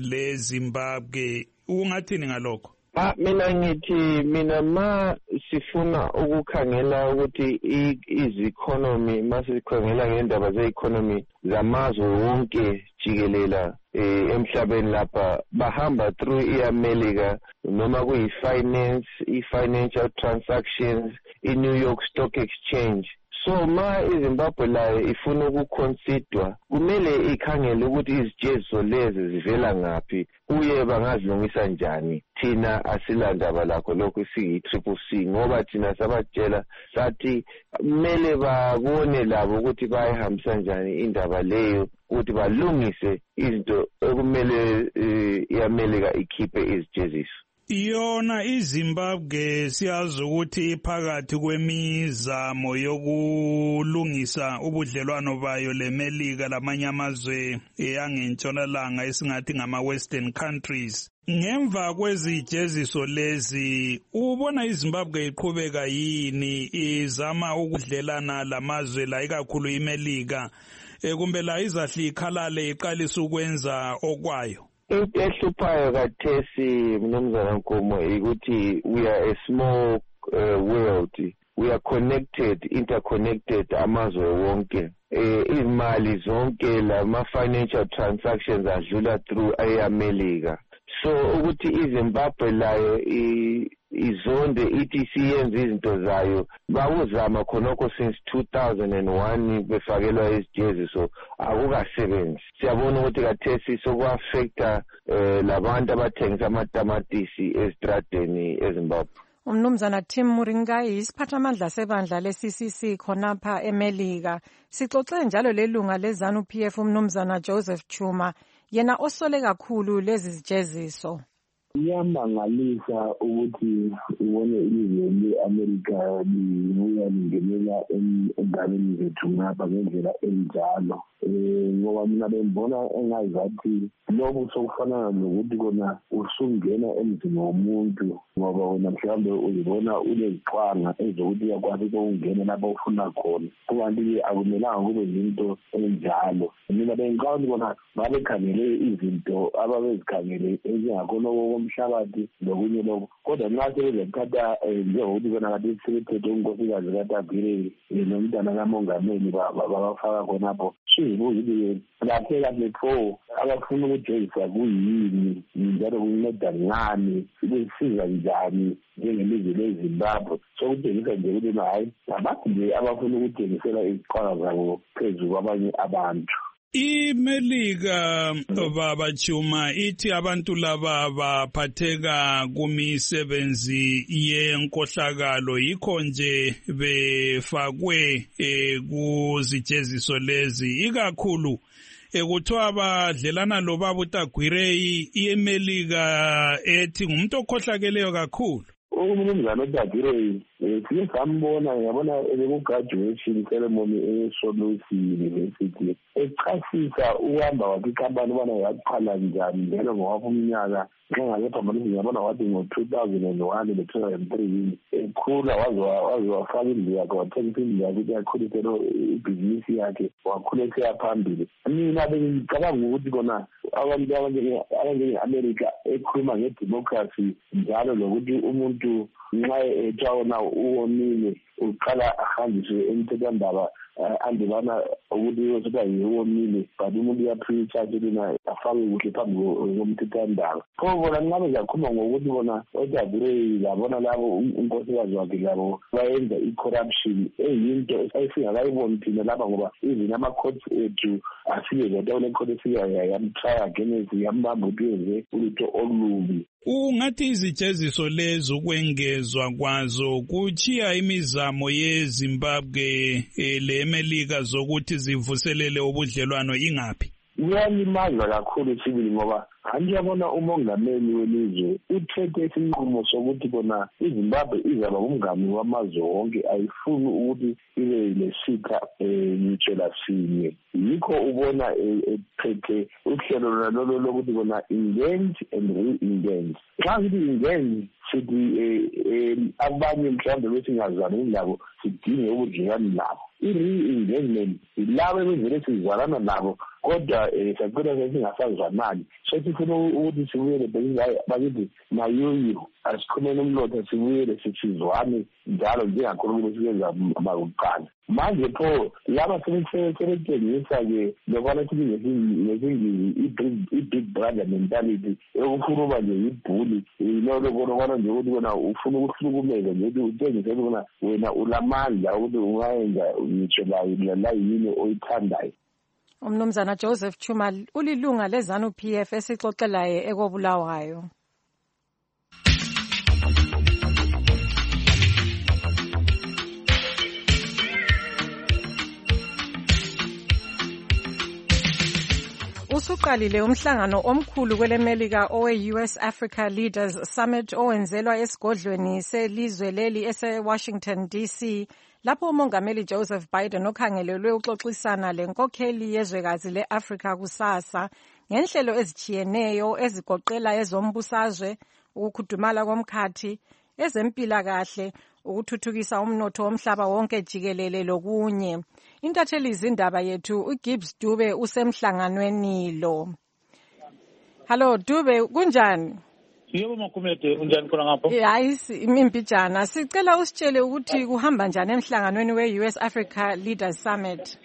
Speaker 2: leZimbabwe. Ungathini ngalokho?
Speaker 25: Ah, mina ngithi mina ma sifuna ukukhangela ukuthi iz-economy masikhangela ngendaba ze-economy zamazwe wonke jikelela eh, emhlabeni lapha bahamba through i-America noma kuyi-finance, i-financial transactions, i-New York Stock Exchange. So ma iZimbabwe layo ifuna ukuconsider kumele ikhangele ukuthi izijeziso lezi zivela ngaphi kuye bangazilungisa njani. Thina asilandaba lakho lokho siyi-triple C ngoba thina sabatshela sathi kumele babone labo ukuthi bayihambisa njani indaba leyo ukuthi balungise izinto ekumele i-America ikhiphe izijeziso.
Speaker 2: Yona iZimbabwe siyazi ukuthi iphakathi kwemizamo yokulungisa ubudlelwano bayo leMelika lamanye amazwe yangentshonalanga esingathi ngama-Western countries. Ngemva kwezijeziso lezi ubona iZimbabwe iqhubeka yini izama ukudlelana lamazwe la ikakhulu iMelika kumbe la izahle ikhalale iqalisa ukwenza okwayo?
Speaker 25: Into ehluphayo kathesi mnumzana Nkomo ukuthi we are a small uh, world. We are connected, interconnected amazwe wonke. Eh, izimali zonke lama financial transactions adlula through eAmerica. So ukuthi iZimbabwe layo izonde ithi siyenze izinto zayo bawuzama khonokho since two thousand one befakelwa izijeziso akukasebenzi. Siyabona ukuthi kathesi sokwaffecta eh, labantu abathengisa amatamatisi ezitradeni eZimbabwe.
Speaker 24: Umnumzana Tim Muringai isiphathamandla sebandla le-C C C khonapha eMelika sixoxe njalo lelunga leZanu P F umnumzana Joseph Chuma yena osole kakhulu lezi zijeziso.
Speaker 4: Iyamangalisa ukuthi ubone ilizwe le-America libuya lingenela endabeni zethu ngapha ngendlela enjalo. Ngoba mina bengibona engazathi lokhu sokufana nokuthi kona usungena emzini womuntu ngoba wena mhlawumbe uzibona uneziqwanga ezokuthi uyakwazi ukungena lapho ufuna khona. Kukanti akumelanga kube yinto enjalo. Mina bengicabanga bona babekhangele izinto ababezikhangele ezingakhona okomhlabathi nokunye lokho. Kodwa nxa sebezekhatha njengokuthi kona kade sebethethe unkosikazi kaTagwire nomntana kamongameli babafaka khonapho. Siyibuzile kahle kahle pho abafuna ukujezisa kuyini njalo kunceda ngani ibisiza njani njengelizwe leZimbabwe. Sokutshengisa nje ukuthi hayi abantu nje abafuna ukujengisela iziqwala zabo phezu kwabanye abantu.
Speaker 2: iMelika baba Chuma ithi abantu laba baphatheka kumisebenzi yenkohlakalo yikho nje befakwe kuzijeziso lezi ikakhulu ekuthiwa badlelana lobaba uTagwire iMelika ethi ngumuntu okhohlakeleyo kakhulu.
Speaker 4: Umnumzana uTagwire sike sambona yabona ekugraduation ceremony eSolusi University echasisa uhamba wakhe ikhampani ubona yaqala njani njalo ngowapha umnyaka njengaze phambilini yabona wathi ngo-two thousand one ne-two thousand three ekhula waze wafaka indlu yakhe wathengisa indlu yakhe ukuthi akhulisele ibhizinisi yakhe wakhule seya phambili. Mina bengicabanga ukuthi kona abantu abanjenge-America ekhuluma ngedemocracy njalo lokuthi umuntu nxa etshawona uwomile uqala ahanjiswe emthethwandaba andibana ukuthi yosuka yiwomile but umuntu uyapreacha lina afake kuhle phambi komthethwandaba. Pho bona nxa bezakhuluma ngokuthi bona oTagwire labona labo unkosikazi wakhe labo bayenza i-corruption eyinto esingakayiboni thina lapha ngoba even ama-courts ethu afike kodwa une-court efika yamtry against yambamba ukuthi yenze ulutho olubi.
Speaker 2: Ungathi izijeziso lezi ukwengezwa kwazo kuchiya imizamo yeZimbabwe leMelika zokuthi zivuselele ubudlelwano ingaphi?
Speaker 4: Iyalimaza kakhulu sibili ngoba Angiyabona umongameli welizwe uthethe isinqumo sokuthi bona iZimbabwe izaba umngami wamazwe wonke ayifuni ukuthi ibe lesitha ngitshela sinye. Yikho ubona ethethe uhlelo lolo lokuthi bona engage and re-engage. Xa sithi engage sithi abanye mhlawumbe besingazani nabo sidinge ubudlelwano nabo. I-re-engagement ilabo ebevele sizalana nabo kodwa sagcina sesingasazwanani. So sifuna ukuthi sibuyele bakithi mayuyu asikhulumeni umlotha sibuyele sisizwane njalo njengakhona ukusebenza makuqala. Manje pho laba sebetshengisa-ke lokwana sithi ngesingisi i-big brother mentality yokukhuluma nje ibhuli lokona nje ukuthi wena ufuna ukuhlukumeza nje ukuthi utshengise ukuthi wena ulamandla ukuthi ungayenza ngitsho la yini oyithandayo.
Speaker 24: Umnumzana Joseph Chuma ulilunga lezanu P F esixoxelayo ekobulawayo. Usuqalile umhlangano omkhulu kwelemelika owe-U S Africa Leaders Summit owenzelwa esigodlweni selizwe leli ese-Washington D C lapho umongameli Joseph Biden okhangelelwe uxoxisana lenkokheli yezwekazi le-Afrika kusasa ngenhlelo ezitshiyeneyo ezigoqela ezombusazwe, ukukhudumala komkhathi, ezempilakahle, ukuthuthukisa umnotho womhlaba wonke jikelele lokunye. Intatheli izindaba yethu uGibbs Dube usemhlanganweni lo. Hello Dube, kunjani?
Speaker 8: Yebo Makumete, unjani khona ngapho?
Speaker 24: Hayi imimbijana. Sicela usitshele ukuthi kuhamba njani emhlanganweni we-U S Africa Leaders Summit.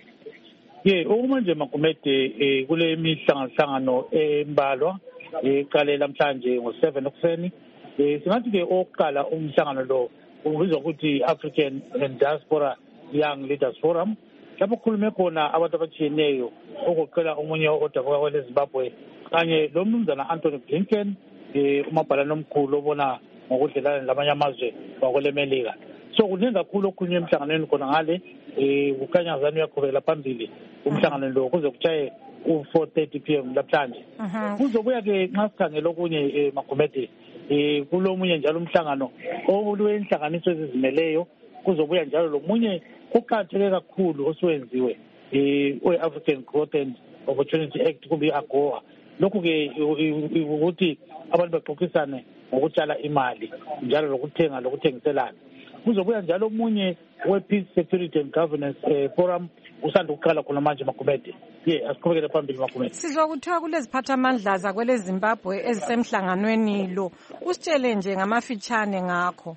Speaker 8: Ye, okumanje Makumete kule mihlangano embalwa eqalela mhlanje ngo-seven okuseni. Singathi ke oqala umhlangano lo ubizwa ukuthi African and Diaspora Young Leaders Forum. Lapho kukhulume khona abantu abatshiyeneyo ogoqela omunye odabuka kweleZimbabwe kanye lo mnumzana Anthony Blinken umabhalane omkhulu obona ngokudlelana lamanye amazwe wakwelemelika. So kuningi kakhulu okukhulunywa emhlanganweni khona ngale ukanyazana uyaqhubekela phambili umhlangano lo kuze kutshaye u-four thirty p m namhlanje. Kuzobuya ke nxa sikhangela okunye Magumede kulomunye njalo umhlangano owenhlanganiso ezizimeleyo kuzobuya njalo lomunye uqhatheke kakhulu osuwenziwe we-African Growth and Opportunity Act kumbe i-AGOA. Lokhu ke ukuthi abantu baxoxisane ngokutshala imali njalo lokuthenga lokuthengiselana. Kuzobuya njalo omunye we-Peace, Security and Governance Forum usanda ukuqala khona manje Magumede. Ye, asiqhubekele phambili Magumede.
Speaker 24: Sizwa kuthiwa kuleziphathamandla zakwele Zimbabwe ezisemhlanganweni lo. Usitshele nje ngamafitshane ngakho.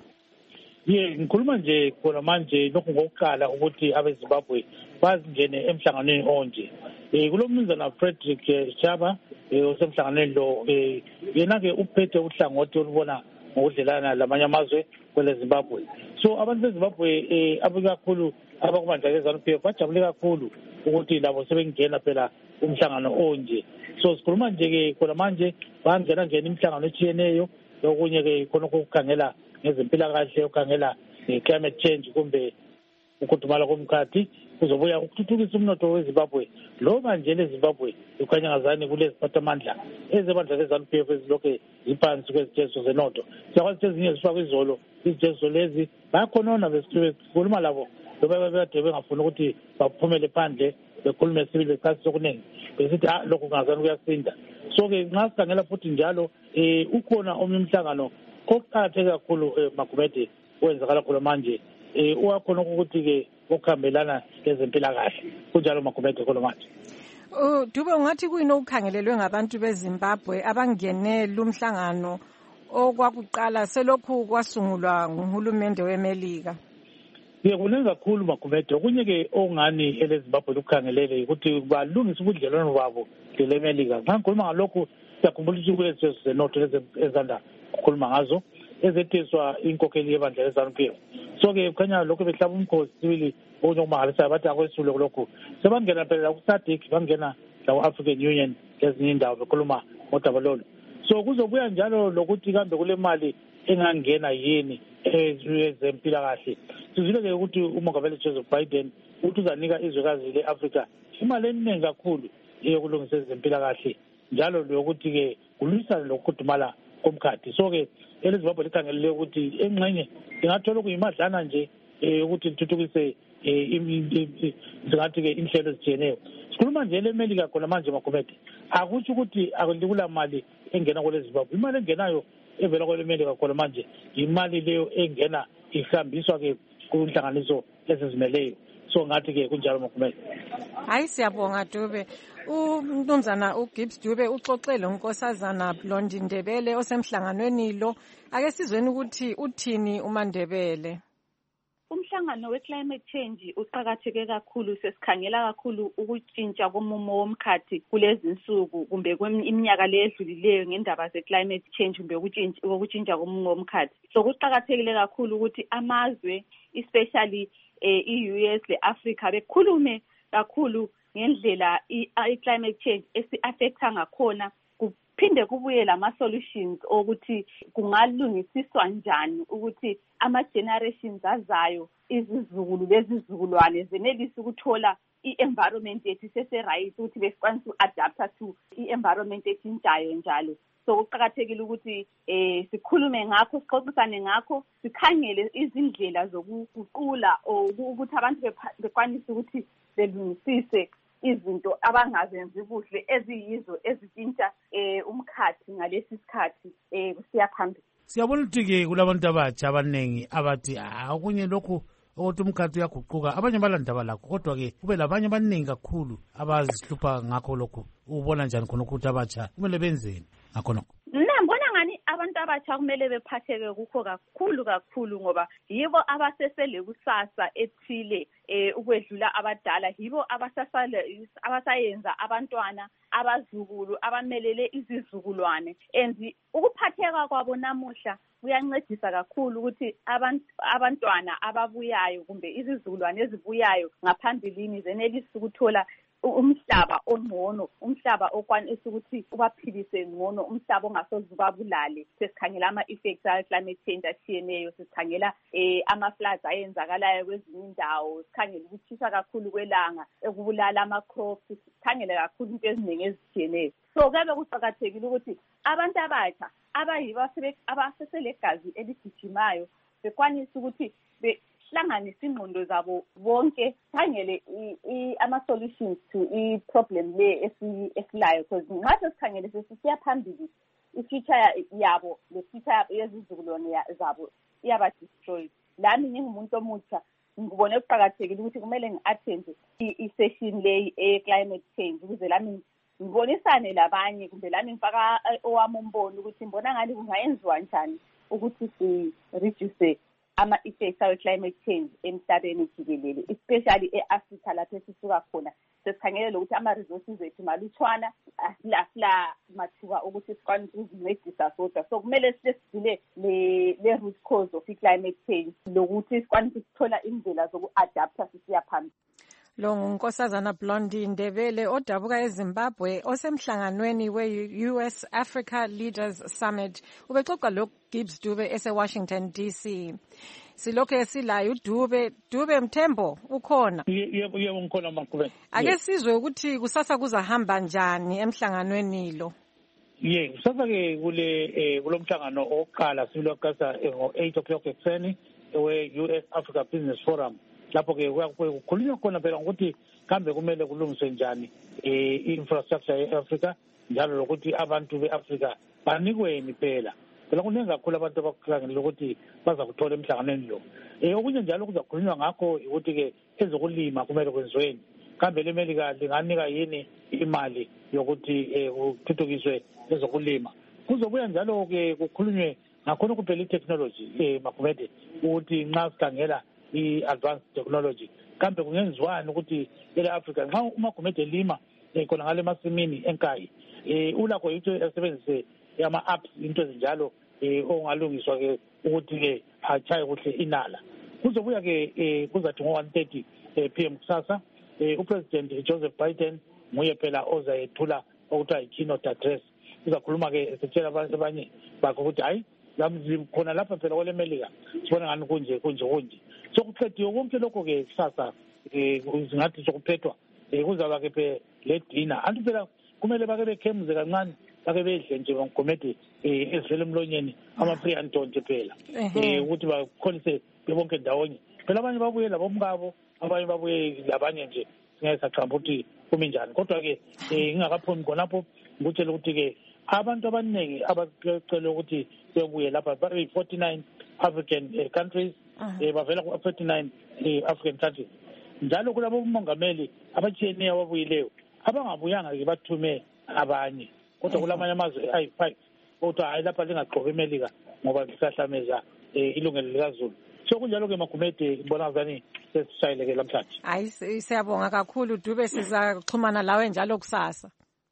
Speaker 8: Ye, ngikhuluma nje khona manje lokhu ngokuqala ukuthi abeZimbabwe bazingene emhlanganweni onje. Eh kulomnumzana Frederick Chaba osemhlanganweni lo yena ke uphethe uhlangothi olubona ngokudlelana lamanye amazwe kwele Zimbabwe. So abantu beZimbabwe abakakhulu abakumandla ezanu P F bajabule kakhulu ukuthi labo sebengena phela umhlangano onje. So sikhuluma nje ke khona manje bangena nje imihlangano etshiyeneyo lokunye ke khona ukukhangela ngezempilakahle ukhangela climate change kumbe ukukhudumala komkhathi kuzobuya ukuthuthukisa umnotho weZimbabwe. Lo manje leZimbabwe ukhanyangazani kuleziphathamandla ezebandla lezanu P F ezilokhe iphansi kwezijezo zenotho. Siyakwazi ezinye zifakwe izolo izijezo lezi bayakhonona besikhuluma labo loba bebade bengafuni ukuthi baphumele phandle bekhulume sibili lesikhathi sokuningi besithi ah lokhu ngazani kuyasinda. So ke nxa sikhangela futhi njalo eh ukhona omnye umhlangano oqhatheke kakhulu Magumede wenzakala khona manje eh uyakhona ukuthi ke ukuhambelana lezempilakahle kunjalo Magumede khona manje.
Speaker 24: Oh Dube ungathi kuyini okukhangelelwe ngabantu beZimbabwe abangene lumhlangano okwakuqala selokhu kwasungulwa nguhulumende weMelika?
Speaker 8: Ye kuningi kakhulu Magumede okunye ke ongani eleZimbabwe lokukhangelele ukuthi balungisa ubudlelwano babo leMelika. Nxa ngikhuluma ngalokhu siyakhumbula ukuthi kulezo zenotho ezanda kukhuluma ngazo ezetheswa inkokheli yebandla lezanu P F. So ke kukhanya lokho behlaba umkhosi sibili okunye okumangalisayo bathi akwesule lokho sebangena phela ku-SADC bangena lawo African Union ezinye indawo bekhuluma ngodaba lolo. So kuzobuya njalo lokuthi kambe kule mali engangena yini ezempilakahle. Sizile ke ukuthi umongameli Joseph Biden uthi uzanika izwekazi le-Afrika imali eningi kakhulu yokulungisa ezempilakahle njalo lokuthi ke kulwisane lokukhudumala komkhathi. So-ke elezimbabwe likhangelele ukuthi engxenye lingathola kuyimadlana nje um ukuthi lithuthukise um singathi-ke inhlelo ezitshiyeneyo. Sikhuluma nje elemelika khona manje Magumede, akutsho ukuthi akulikula mali engena kwele Zimbabwe. Imali engenayo evela kwelemelika khona manje imali leyo engena ihlambiswa-ke kunhlanganiso ezizimeleyo. So ngathi-ke kunjalo Magumede.
Speaker 24: Hayi siyabonga Dube. Umnumzana uGibbs Dube uxoxele unkosazana Blondie Ndebele osemhlanganweni lo. Ake sizweni ukuthi uthini uMandebele.
Speaker 26: Umhlangano we-climate change uqakatheke kakhulu, sesikhangela kakhulu ukutshintsha komumo womkhathi kulezi nsuku kumbe iminyaka le edlulileyo ngendaba ze-climate change kumbe ukutshintsha komumo womkhathi. So kuqakathekile kakhulu ukuthi amazwe especially i-U S le-Africa bekhulume kakhulu ngendlela i-climate change esi-affecta ngakhona, kuphinde kubuye lama-solutions okuthi kungalungisiswa njani ukuthi ama-generations azayo, izizukulu lezizukulwane zenelise ukuthola i-environment yethu sese-right ukuthi besikwanise uku-adapta to i-environment etshintshayo njalo. So kuqakathekile ukuthi eh sikhulume ngakho, sixoxisane ngakho, sikhangele izindlela zokuguqula ukuthi abantu bekwanise ukuthi belungisise izinto abangazenzi kuhle eziyizo ezitshintsha eh umkhathi ngalesi sikhathi eh kusiya phambili.
Speaker 5: Siyabona ukuthi-ke kulabantu abatsha abaningi abathi akunye lokhu ukuthi umkhathi uyaguquka, abanye balandaba lakho, kodwa-ke kube labanye abaningi kakhulu abazihlupha ngakho lokhu. Ubona njani khona ukuthi abatsha kumele benzeni ngakho nokho?
Speaker 26: Ngibona ngani abantu abatsha kumele bephatheke kukho kakhulu kakhulu ngoba yibo abasesele kusasa ethile eh ukwedlula abadala, yibo abasasale abasayenza abantwana abazukulu abamelele izizukulwane. Enzi ukuphatheka kwabo namuhla kuyancedisa kakhulu ukuthi abantu abantwana ababuyayo kumbe izizukulwane ezibuyayo ngaphambilini zenelise ukuthola umhlaba ongcono, umhlaba okwanisa ukuthi ubaphilise ngcono, umhlaba ongasoze ubabulale. Sesikhangela ama-effects a-climate change atshiyeneyo, sesikhangela eh ama-floods ayenzakalayo kwezinye indawo, sikhangela ukuthisa kakhulu kwelanga ekubulala ama-crops, sikhangela kakhulu into eziningi ezitshiyeneyo. So kabe kuqakathekile ukuthi abantu abatsha abayibo abaseselegazi eligijimayo bekwanisa ukuthi hlanganisa ingqondo zabo bonke, khangele ama-solutions to i-problem le esilayo, because nxa sesikhangele sesiya phambili i-future yabo le-future yezizukulwane zabo iyaba-destroyed. Lami ngingumuntu omutsha ngibone kuqakathekile ukuthi kumele ngi-attend i-session leyi e-climate change ukuze lami ngibonisane labanye kumbe lami ngifaka owami umbono ukuthi ngibona ngani kungayenziwa njani ukuthi si-reduce ama-effects awe-climate change emhlabeni jikelele, especially e-Africa lapho esisuka khona. Sesikhangele ukuthi ama-resources ethu malutshwana, asila mathuba ukuthi sikwanise ukuzincedisa sodwa. So kumele sisidile le-root cause of i-climate change lokuthi sikwanise ukuthola indlela zoku-adapta sisiya phambili.
Speaker 24: Lo ngunkosazana Blondie Ndebele odabuka eZimbabwe osemhlanganweni we-U S Africa Leaders Summit. Ubexoxa lo Gibbs Dube ese-Washington D C. Silokho esilayo uDube, Dube Mthembo ukhona?
Speaker 8: Yebo yebo ngikhona Magumede.
Speaker 24: Ake sizwe ukuthi kusasa kuzahamba njani emhlanganweni lo.
Speaker 8: Ye, kusasa ke kule eh kulomhlangano oqala silokasa ngo eight o'clock ekseni we-U S Africa Business Forum. Lapho ke kukhulunywa khona phela ukuthi kambe kumele kulungiswe njani eh infrastructure ye-Africa njalo lokuthi abantu be-Africa banikweni phela. Phela kuningi kakhulu abantu abakhangela ukuthi baza kuthola emhlanganweni lo. Eh okunye njalo kuzakhulunywa ngakho ukuthi ke ezokulima kumele kwenziweni. Kambe lemelika linganika yini imali yokuthi eh kuthuthukiswe ezokulima. Kuzobuya njalo ke kukhulunywe ngakhona kuphela i-technology eh Magumede ukuthi nxa sikhangela i-advanced technology kambe kungenziwani ukuthi ele-Africa nxa uMagumede elima khona ngale masimini enkayi eh ulakho yitho asebenzise ama-apps into ezinjalo eh ongalungiswa ke ukuthi ke achaye kuhle inala. Kuzobuya ke kuzathi ngo one thirty p m kusasa eh uPresident Joseph Biden nguye phela ozayethula okuthiwa i-keynote address. Uzakhuluma ke esitshela abanye bakho ukuthi hayi khona lapha phela kwele Melika sibona ngani kunje kunje kunje. Sokuqediwe konke lokho ke kusasa eh singathi sokuphethwa eh kuzaba ke le dinner. Anti phela kumele bake bekhemuze kancane bake bedle nje bangigomede um ezivela emlonyeni ama-free antonte phela um ukuthi bakholise bebonke ndawonye phela abanye babuye labomkabo abanye babuye labanye nje singeke saqamba ukuthi kumi njani kodwa-ke um ngingakaphumi khonapho ngikutshela ukuthi-ke abantu abaningi abacele ukuthi bebuye lapha bayi-forty-nine African uh, countries um bavela ku-forty-nine uh, African countries njalo kulabo umongameli abatshiyeneyo ababuyileyo abangabuyanga-ke bathume abanye kodwa kulamanye amazwe ayi-five kodwa hayi lapha lingagqoki imelika ngoba lisahlameza um ilungelo likazulu so kunjalo-ke Magumede ngibona ngazani sesishayile-ke lamhlanje.
Speaker 24: Hayi siyabonga kakhulu Dube, sizaxhumana lawe njalo kusasa.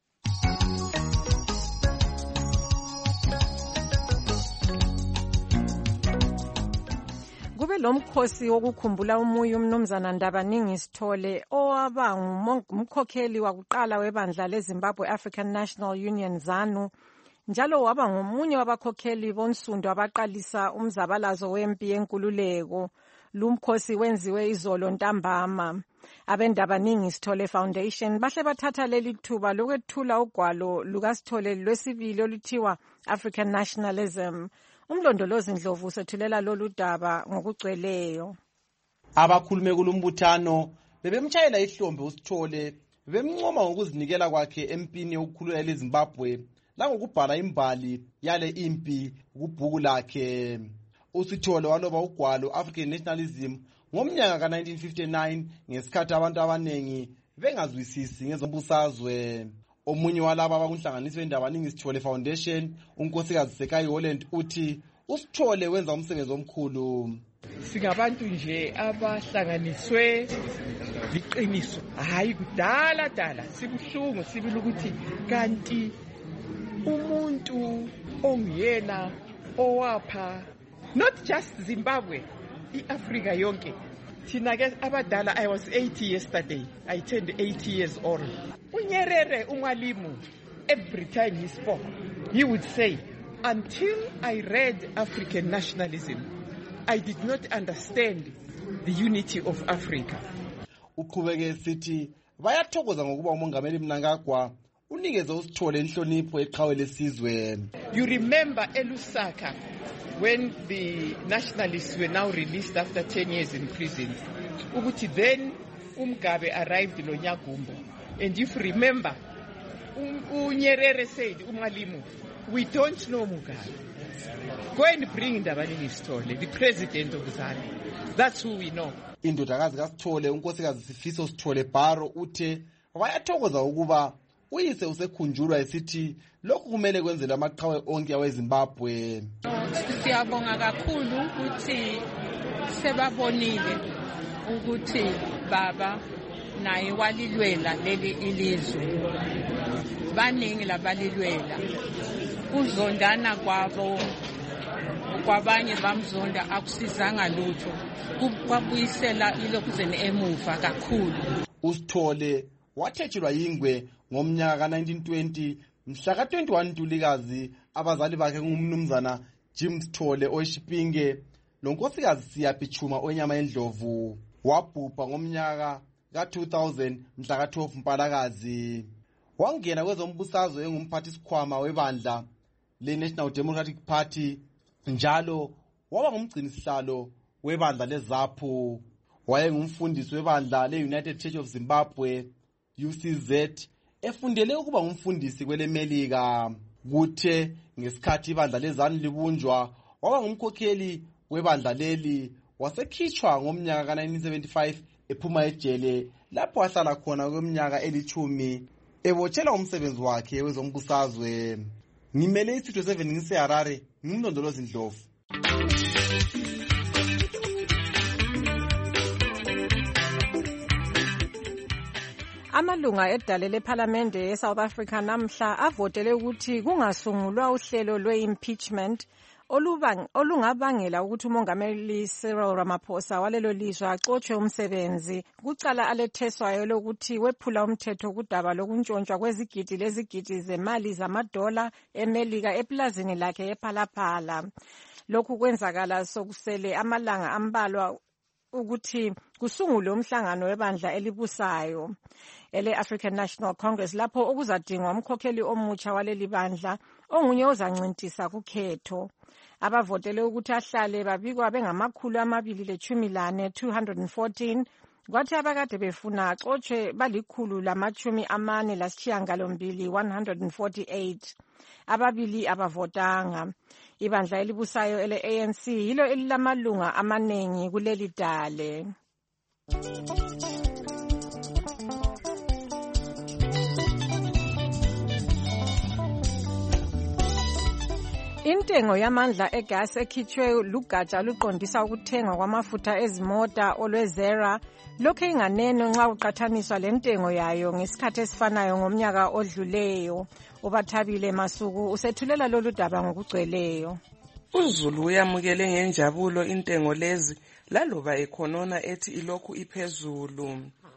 Speaker 24: Kube lo mkhosi wokukhumbula umuya umnumzana Ndabaningi Sithole owaba ngumkhokheli wakuqala webandla leZimbabwe African National Union ZANU njalo waba ngomunye wabakhokheli bonsundu abaqalisa umzabalazo wempi yenkululeko. Lumkhosi wenziwe izolo ntambama. Abendabaningi Sithole Foundation bahle bathatha leli thuba lokwethula ugwalo lukaSithole lwesibili oluthiwa African Nationalism. Umlondolozi Ndlovu sethulela lolu daba ngokugcweleyo.
Speaker 10: Abakhulume kulumbuthano bebemtshayela ihlombe uSithole bemncoma ngokuzinikela kwakhe empini yokukhulula leZimbabwe langokubhala imbali yale impi kubhuku lakhe. uSithole waloba ugwalo African Nationalism ngomnyaka ka nineteen fifty-nine ngesikhathi abantu abanengi bengazwisisi ngezombusazwe. Omunye walaba abakunhlanganiso weNdabaningi Sithole Foundation unkosikazi Sekai Holland uthi uSithole wenza umsebenzi omkhulu.
Speaker 11: Singabantu nje abahlanganiswe liqiniso hayi kudala dala sibuhlungu sibili ukuthi kanti umuntu ongiyena owapha not just Zimbabwe iAfrika yonke. Thina ke abadala, I was eighty yesterday, I turned eighty years old. Unyerere uMwalimu, every time he spoke he would say, until I read African Nationalism I did not understand the unity of Africa.
Speaker 10: Uqhubeke sithi bayathokoza ngokuba umongameli Mnangagwa unikeze uSithole inhlonipho eqhawe lesizwe.
Speaker 11: You remember eLusaka when the nationalists were now released after ten years in prison. Ukuthi then uMgabe arrived in Onyagumbo. And if you remember, Unyerere said, uMwalimu, we don't know Mugabe. Go and bring Ndabaningi Sithole, the president of ZANU. That's who we know.
Speaker 10: Indodakazi kaSithole unkosikazi Sifiso Sithole Baro uthe bayathokoza ukuba uyise usekhunjulwa esithi lokhu kumele kwenzela amaqhawe onke aweZimbabwe.
Speaker 19: Siyabonga kakhulu ukuthi sebabonile ukuthi baba naye walilwela leli ilizwe. Baningi labalilwela. Uzondana kwabo kwabanye bamzonda akusizanga lutho. Kwabuyisela ilokhuzeni emuva kakhulu.
Speaker 10: uSithole wathethelwa yingwe ngomnyaka ka nineteen twenty mhla ka twenty-one Ntulikazi. Abazali bakhe ngumnumzana Jim Sithole oShipinge lonkosikazi Siyapichuma onyama endlovu. Wabhubha ngomnyaka ka two thousand mhla ka twelve Mpalakazi. Wangena kwezombusazwe engumphathi sikhwama webandla le-National Democratic Party njalo waba ngumgcinisihlalo webandla leZAPU. Wayengumfundisi webandla le-United Church of Zimbabwe U C Z efundele ukuba ngumfundisi kwelemelika. Kuthe ngesikhathi ibandla leZANU libunjwa waba ngumkhokheli webandla leli wasekhitshwa ngomnyaka ka nineteen seventy-five ephuma ejele lapho wahlala khona kweminyaka elithumi ebotshela umsebenzi wakhe wezombusazwe. Ngimele iStudio seven ngiseHarare, ngimlondolozi Ndlovu.
Speaker 24: Amalunga edale lePhalamende eSouth Africa namhla avotele ukuthi kungasungulwa uhlelo lwe-impeachment olungabangela ukuthi umongameli Cyril Ramaphosa walelo lizwe axotshwe umsebenzi kucala aletheswayo lokuthi wephula umthetho kudaba lokuntshontshwa kwezigidi lezigidi zemali zamadola eMelika eplazini lakhe ePhalaphala. Lokhu kwenzakala sokusele amalanga ambalwa ukuthi kusungulwe umhlangano webandla elibusayo ele African National Congress lapho okuzadingwa umkhokheli omutsha waleli bandla ongunye ozancintisa kukhetho. Abavotele ukuthi ahlale babikwa bengamakhulu amabili lechumi lane two hundred fourteen kwathi abakade befuna axotshwe balikhulu lamachumi amane lasishiyangalombili one hundred forty-eight. Ababili abavotanga. Ibandla elibusayo ele A N C yilo elilamalunga amanengi kuleli dale. Intengo yamandla egas ekhitshwe lugatsha luqondisa ukuthengwa kwamafutha ezimota olwezera lokho inganeno nxa uqathaniswa lentengo yayo ngesikhathi esifanayo ngomnyaka odluleyo. Ubathabile Masuku usethulela lolu daba ngokugcweleyo.
Speaker 12: uZulu uyamukele ngenjabulo intengo lezi laloba ekhonona ethi ilokhu iphezulu.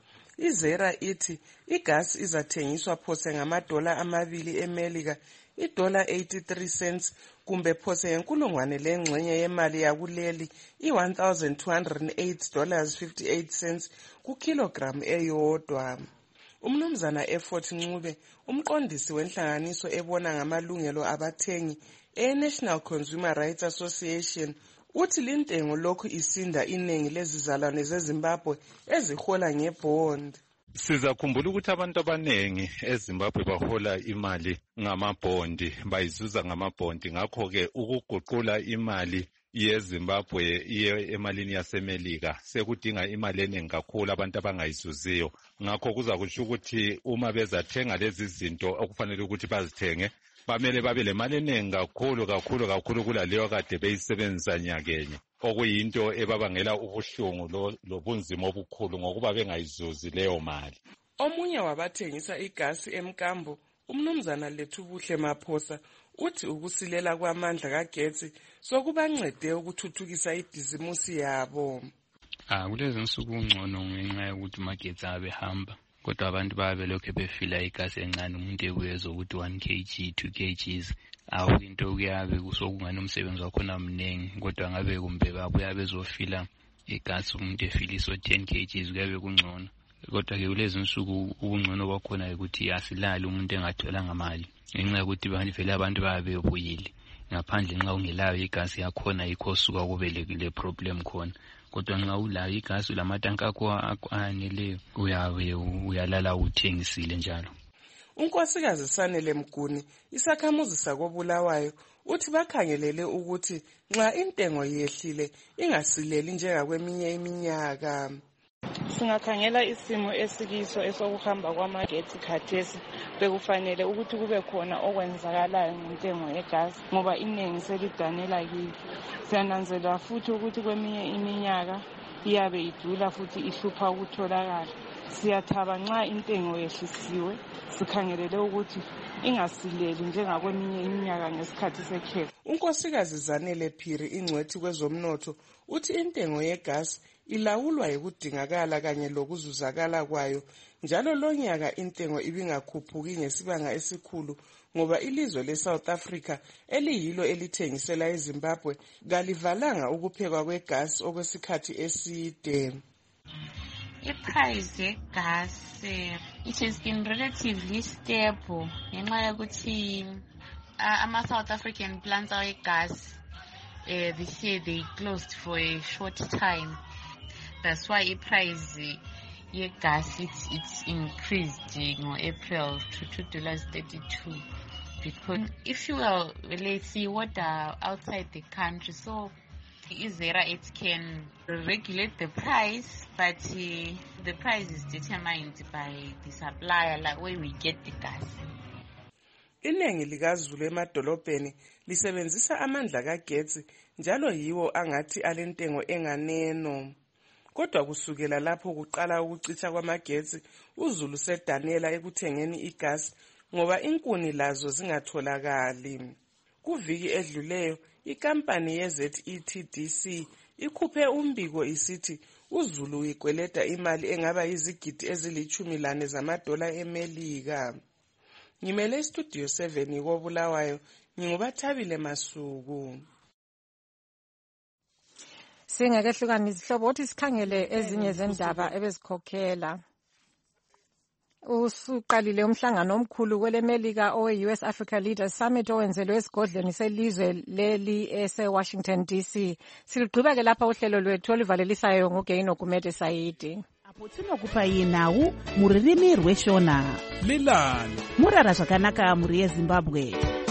Speaker 12: Izera ithi igasi izathengiswa phose ngamadola amabili eMelika idola eighty-three cents kumbe phose ngenkulungwane lengxenye yemali yakuleli i-one thousand two hundred eight dollars fifty-eight cents kukilogram eyodwa. Umnumzana Effort Ncube umqondisi wenhlanganiso ebona ngamalungelo abathengi e-National Consumer Rights Association uthi lintengo lokhu isinda iningi lezizalwane zeZimbabwe ezihola ngebond.
Speaker 13: Sizakhumbula ukuthi abantu abanengi eZimbabwe bahola imali ngamabhondi bayizuza ngamabhondi ngakho ke ukuguqula imali yeZimbabwe iye emalini yaseMelika sekudinga imali eningi kakhulu abantu abangayizuziyo ngakho kuza kusho ukuthi uma bezathenga lezi zinto okufanele ukuthi bazithenge bamele babe le mali eningi kakhulu kakhulu kakhulu kulaleyo kade beyisebenzisa nyakenye okuyinto ebabangela ubuhlungu lobunzima obukhulu ngokuba bengayizuzi leyo mali.
Speaker 12: Omunye wabathengisa igasi eMkambo umnumzana Lethubuhle Maphosa uthi ukusilela kwamandla kagetsi sokubancede ukuthuthukisa ibhizimusi yabo.
Speaker 14: Ah kulezi nsuku ungcono ngenxa yokuthi magetsi abehamba kodwa abantu babelokhe befila igasi encane umuntu ekuyezwa ukuthi one kilogram two kilograms awu into kuyabe kusokungana umsebenzi wakhona mnengi kodwa ngabe kumbe babuya bezofila igasi umuntu efiliso ten kilograms kuyabe kungcono kodwa ke kulezi nsuku ubungcono bakhona ukuthi asilali umuntu engathola ngamali ngenxa yokuthi vele abantu babebuyile ngaphandle nxa ungelayo igasi yakhona yikho suka kube le problem khona kodwa nxa ulayo igasi lamatanka akho aneleyo uyabe uyalala uthengisile njalo.
Speaker 12: Unkosikazi Sanele Mguni isakhamuzi sakobulawayo uthi bakhangelele ukuthi nxa intengo yehlile ingasileli njengakweminye iminyaka.
Speaker 15: Singakhangela isimo esikiso esokuhamba kwamagetsi khathesi bekufanele ukuthi kube khona okwenzakalayo ngentengo yegasi ngoba iningi selidanela kiyo. Siyananzela futhi ukuthi kweminye iminyaka iyabe idula futhi ihlupha ukutholakala. Siyathaba nxa intengo yehlisiwe sikhangelele ukuthi ingasileli njengakweminye iminyaka ngesikhathi sekhefu.
Speaker 12: Unkosikazi Zanele Phiri ingcwethi kwezomnotho uthi intengo yegasi ilawulwa yikudingakala kanye lokuzuzakala kwayo njalo lonyaka intengo ibingakhuphuki ngesibanga esikhulu ngoba ilizwe leSouth Africa eliyilo elithengisela eZimbabwe kalivalanga ukuphekwa kwegasi okwesikhathi eside.
Speaker 17: I-price yegas it has been relatively stable ngenxa yokuthi ama-South African plants awegas uh, this year they closed for a short time. That's why i-price yegas it's, it's increased in April to two dollars thirty-two because if you are, let's see, what are outside the country, so Izera it can regulate the price, but uh, the price is determined by the supplier, like where we get the gas.
Speaker 12: Iningi likaZulu emadolobheni lisebenzisa amandla kagetsi njalo yiwo angathi alentengo enganeno. Kodwa kusukela lapho kuqala ukucitha kwamagetsi uZulu sedanela ekuthengeni igasi ngoba inkuni lazo zingatholakali. Kuviki edluleyo ikampani ye-Z E T D C ikhuphe umbiko isithi uZulu uyikweleta imali engaba yizigidi ezilichumi lane zamadola eMelika. Ngimele studio seven kobulawayo, ngingubathabile Masuku.
Speaker 24: Singekehlukana izihlobo uthi sikhangele ezinye zendaba ebezikhokhela. Usuqalile umhlangano omkhulu kwelemelika owe-U S Africa Leaders Summit owenzelwe esigodlweni selizwe leli ese-Washington D C. Siligqiba-ke lapha uhlelo lwethu oluvalelisayo nguGaino Kumete Saidi.
Speaker 3: Apo tinokupa nawu muririmi rweshona.
Speaker 2: Lilani.
Speaker 3: Murara zvakanaka muri yeZimbabwe.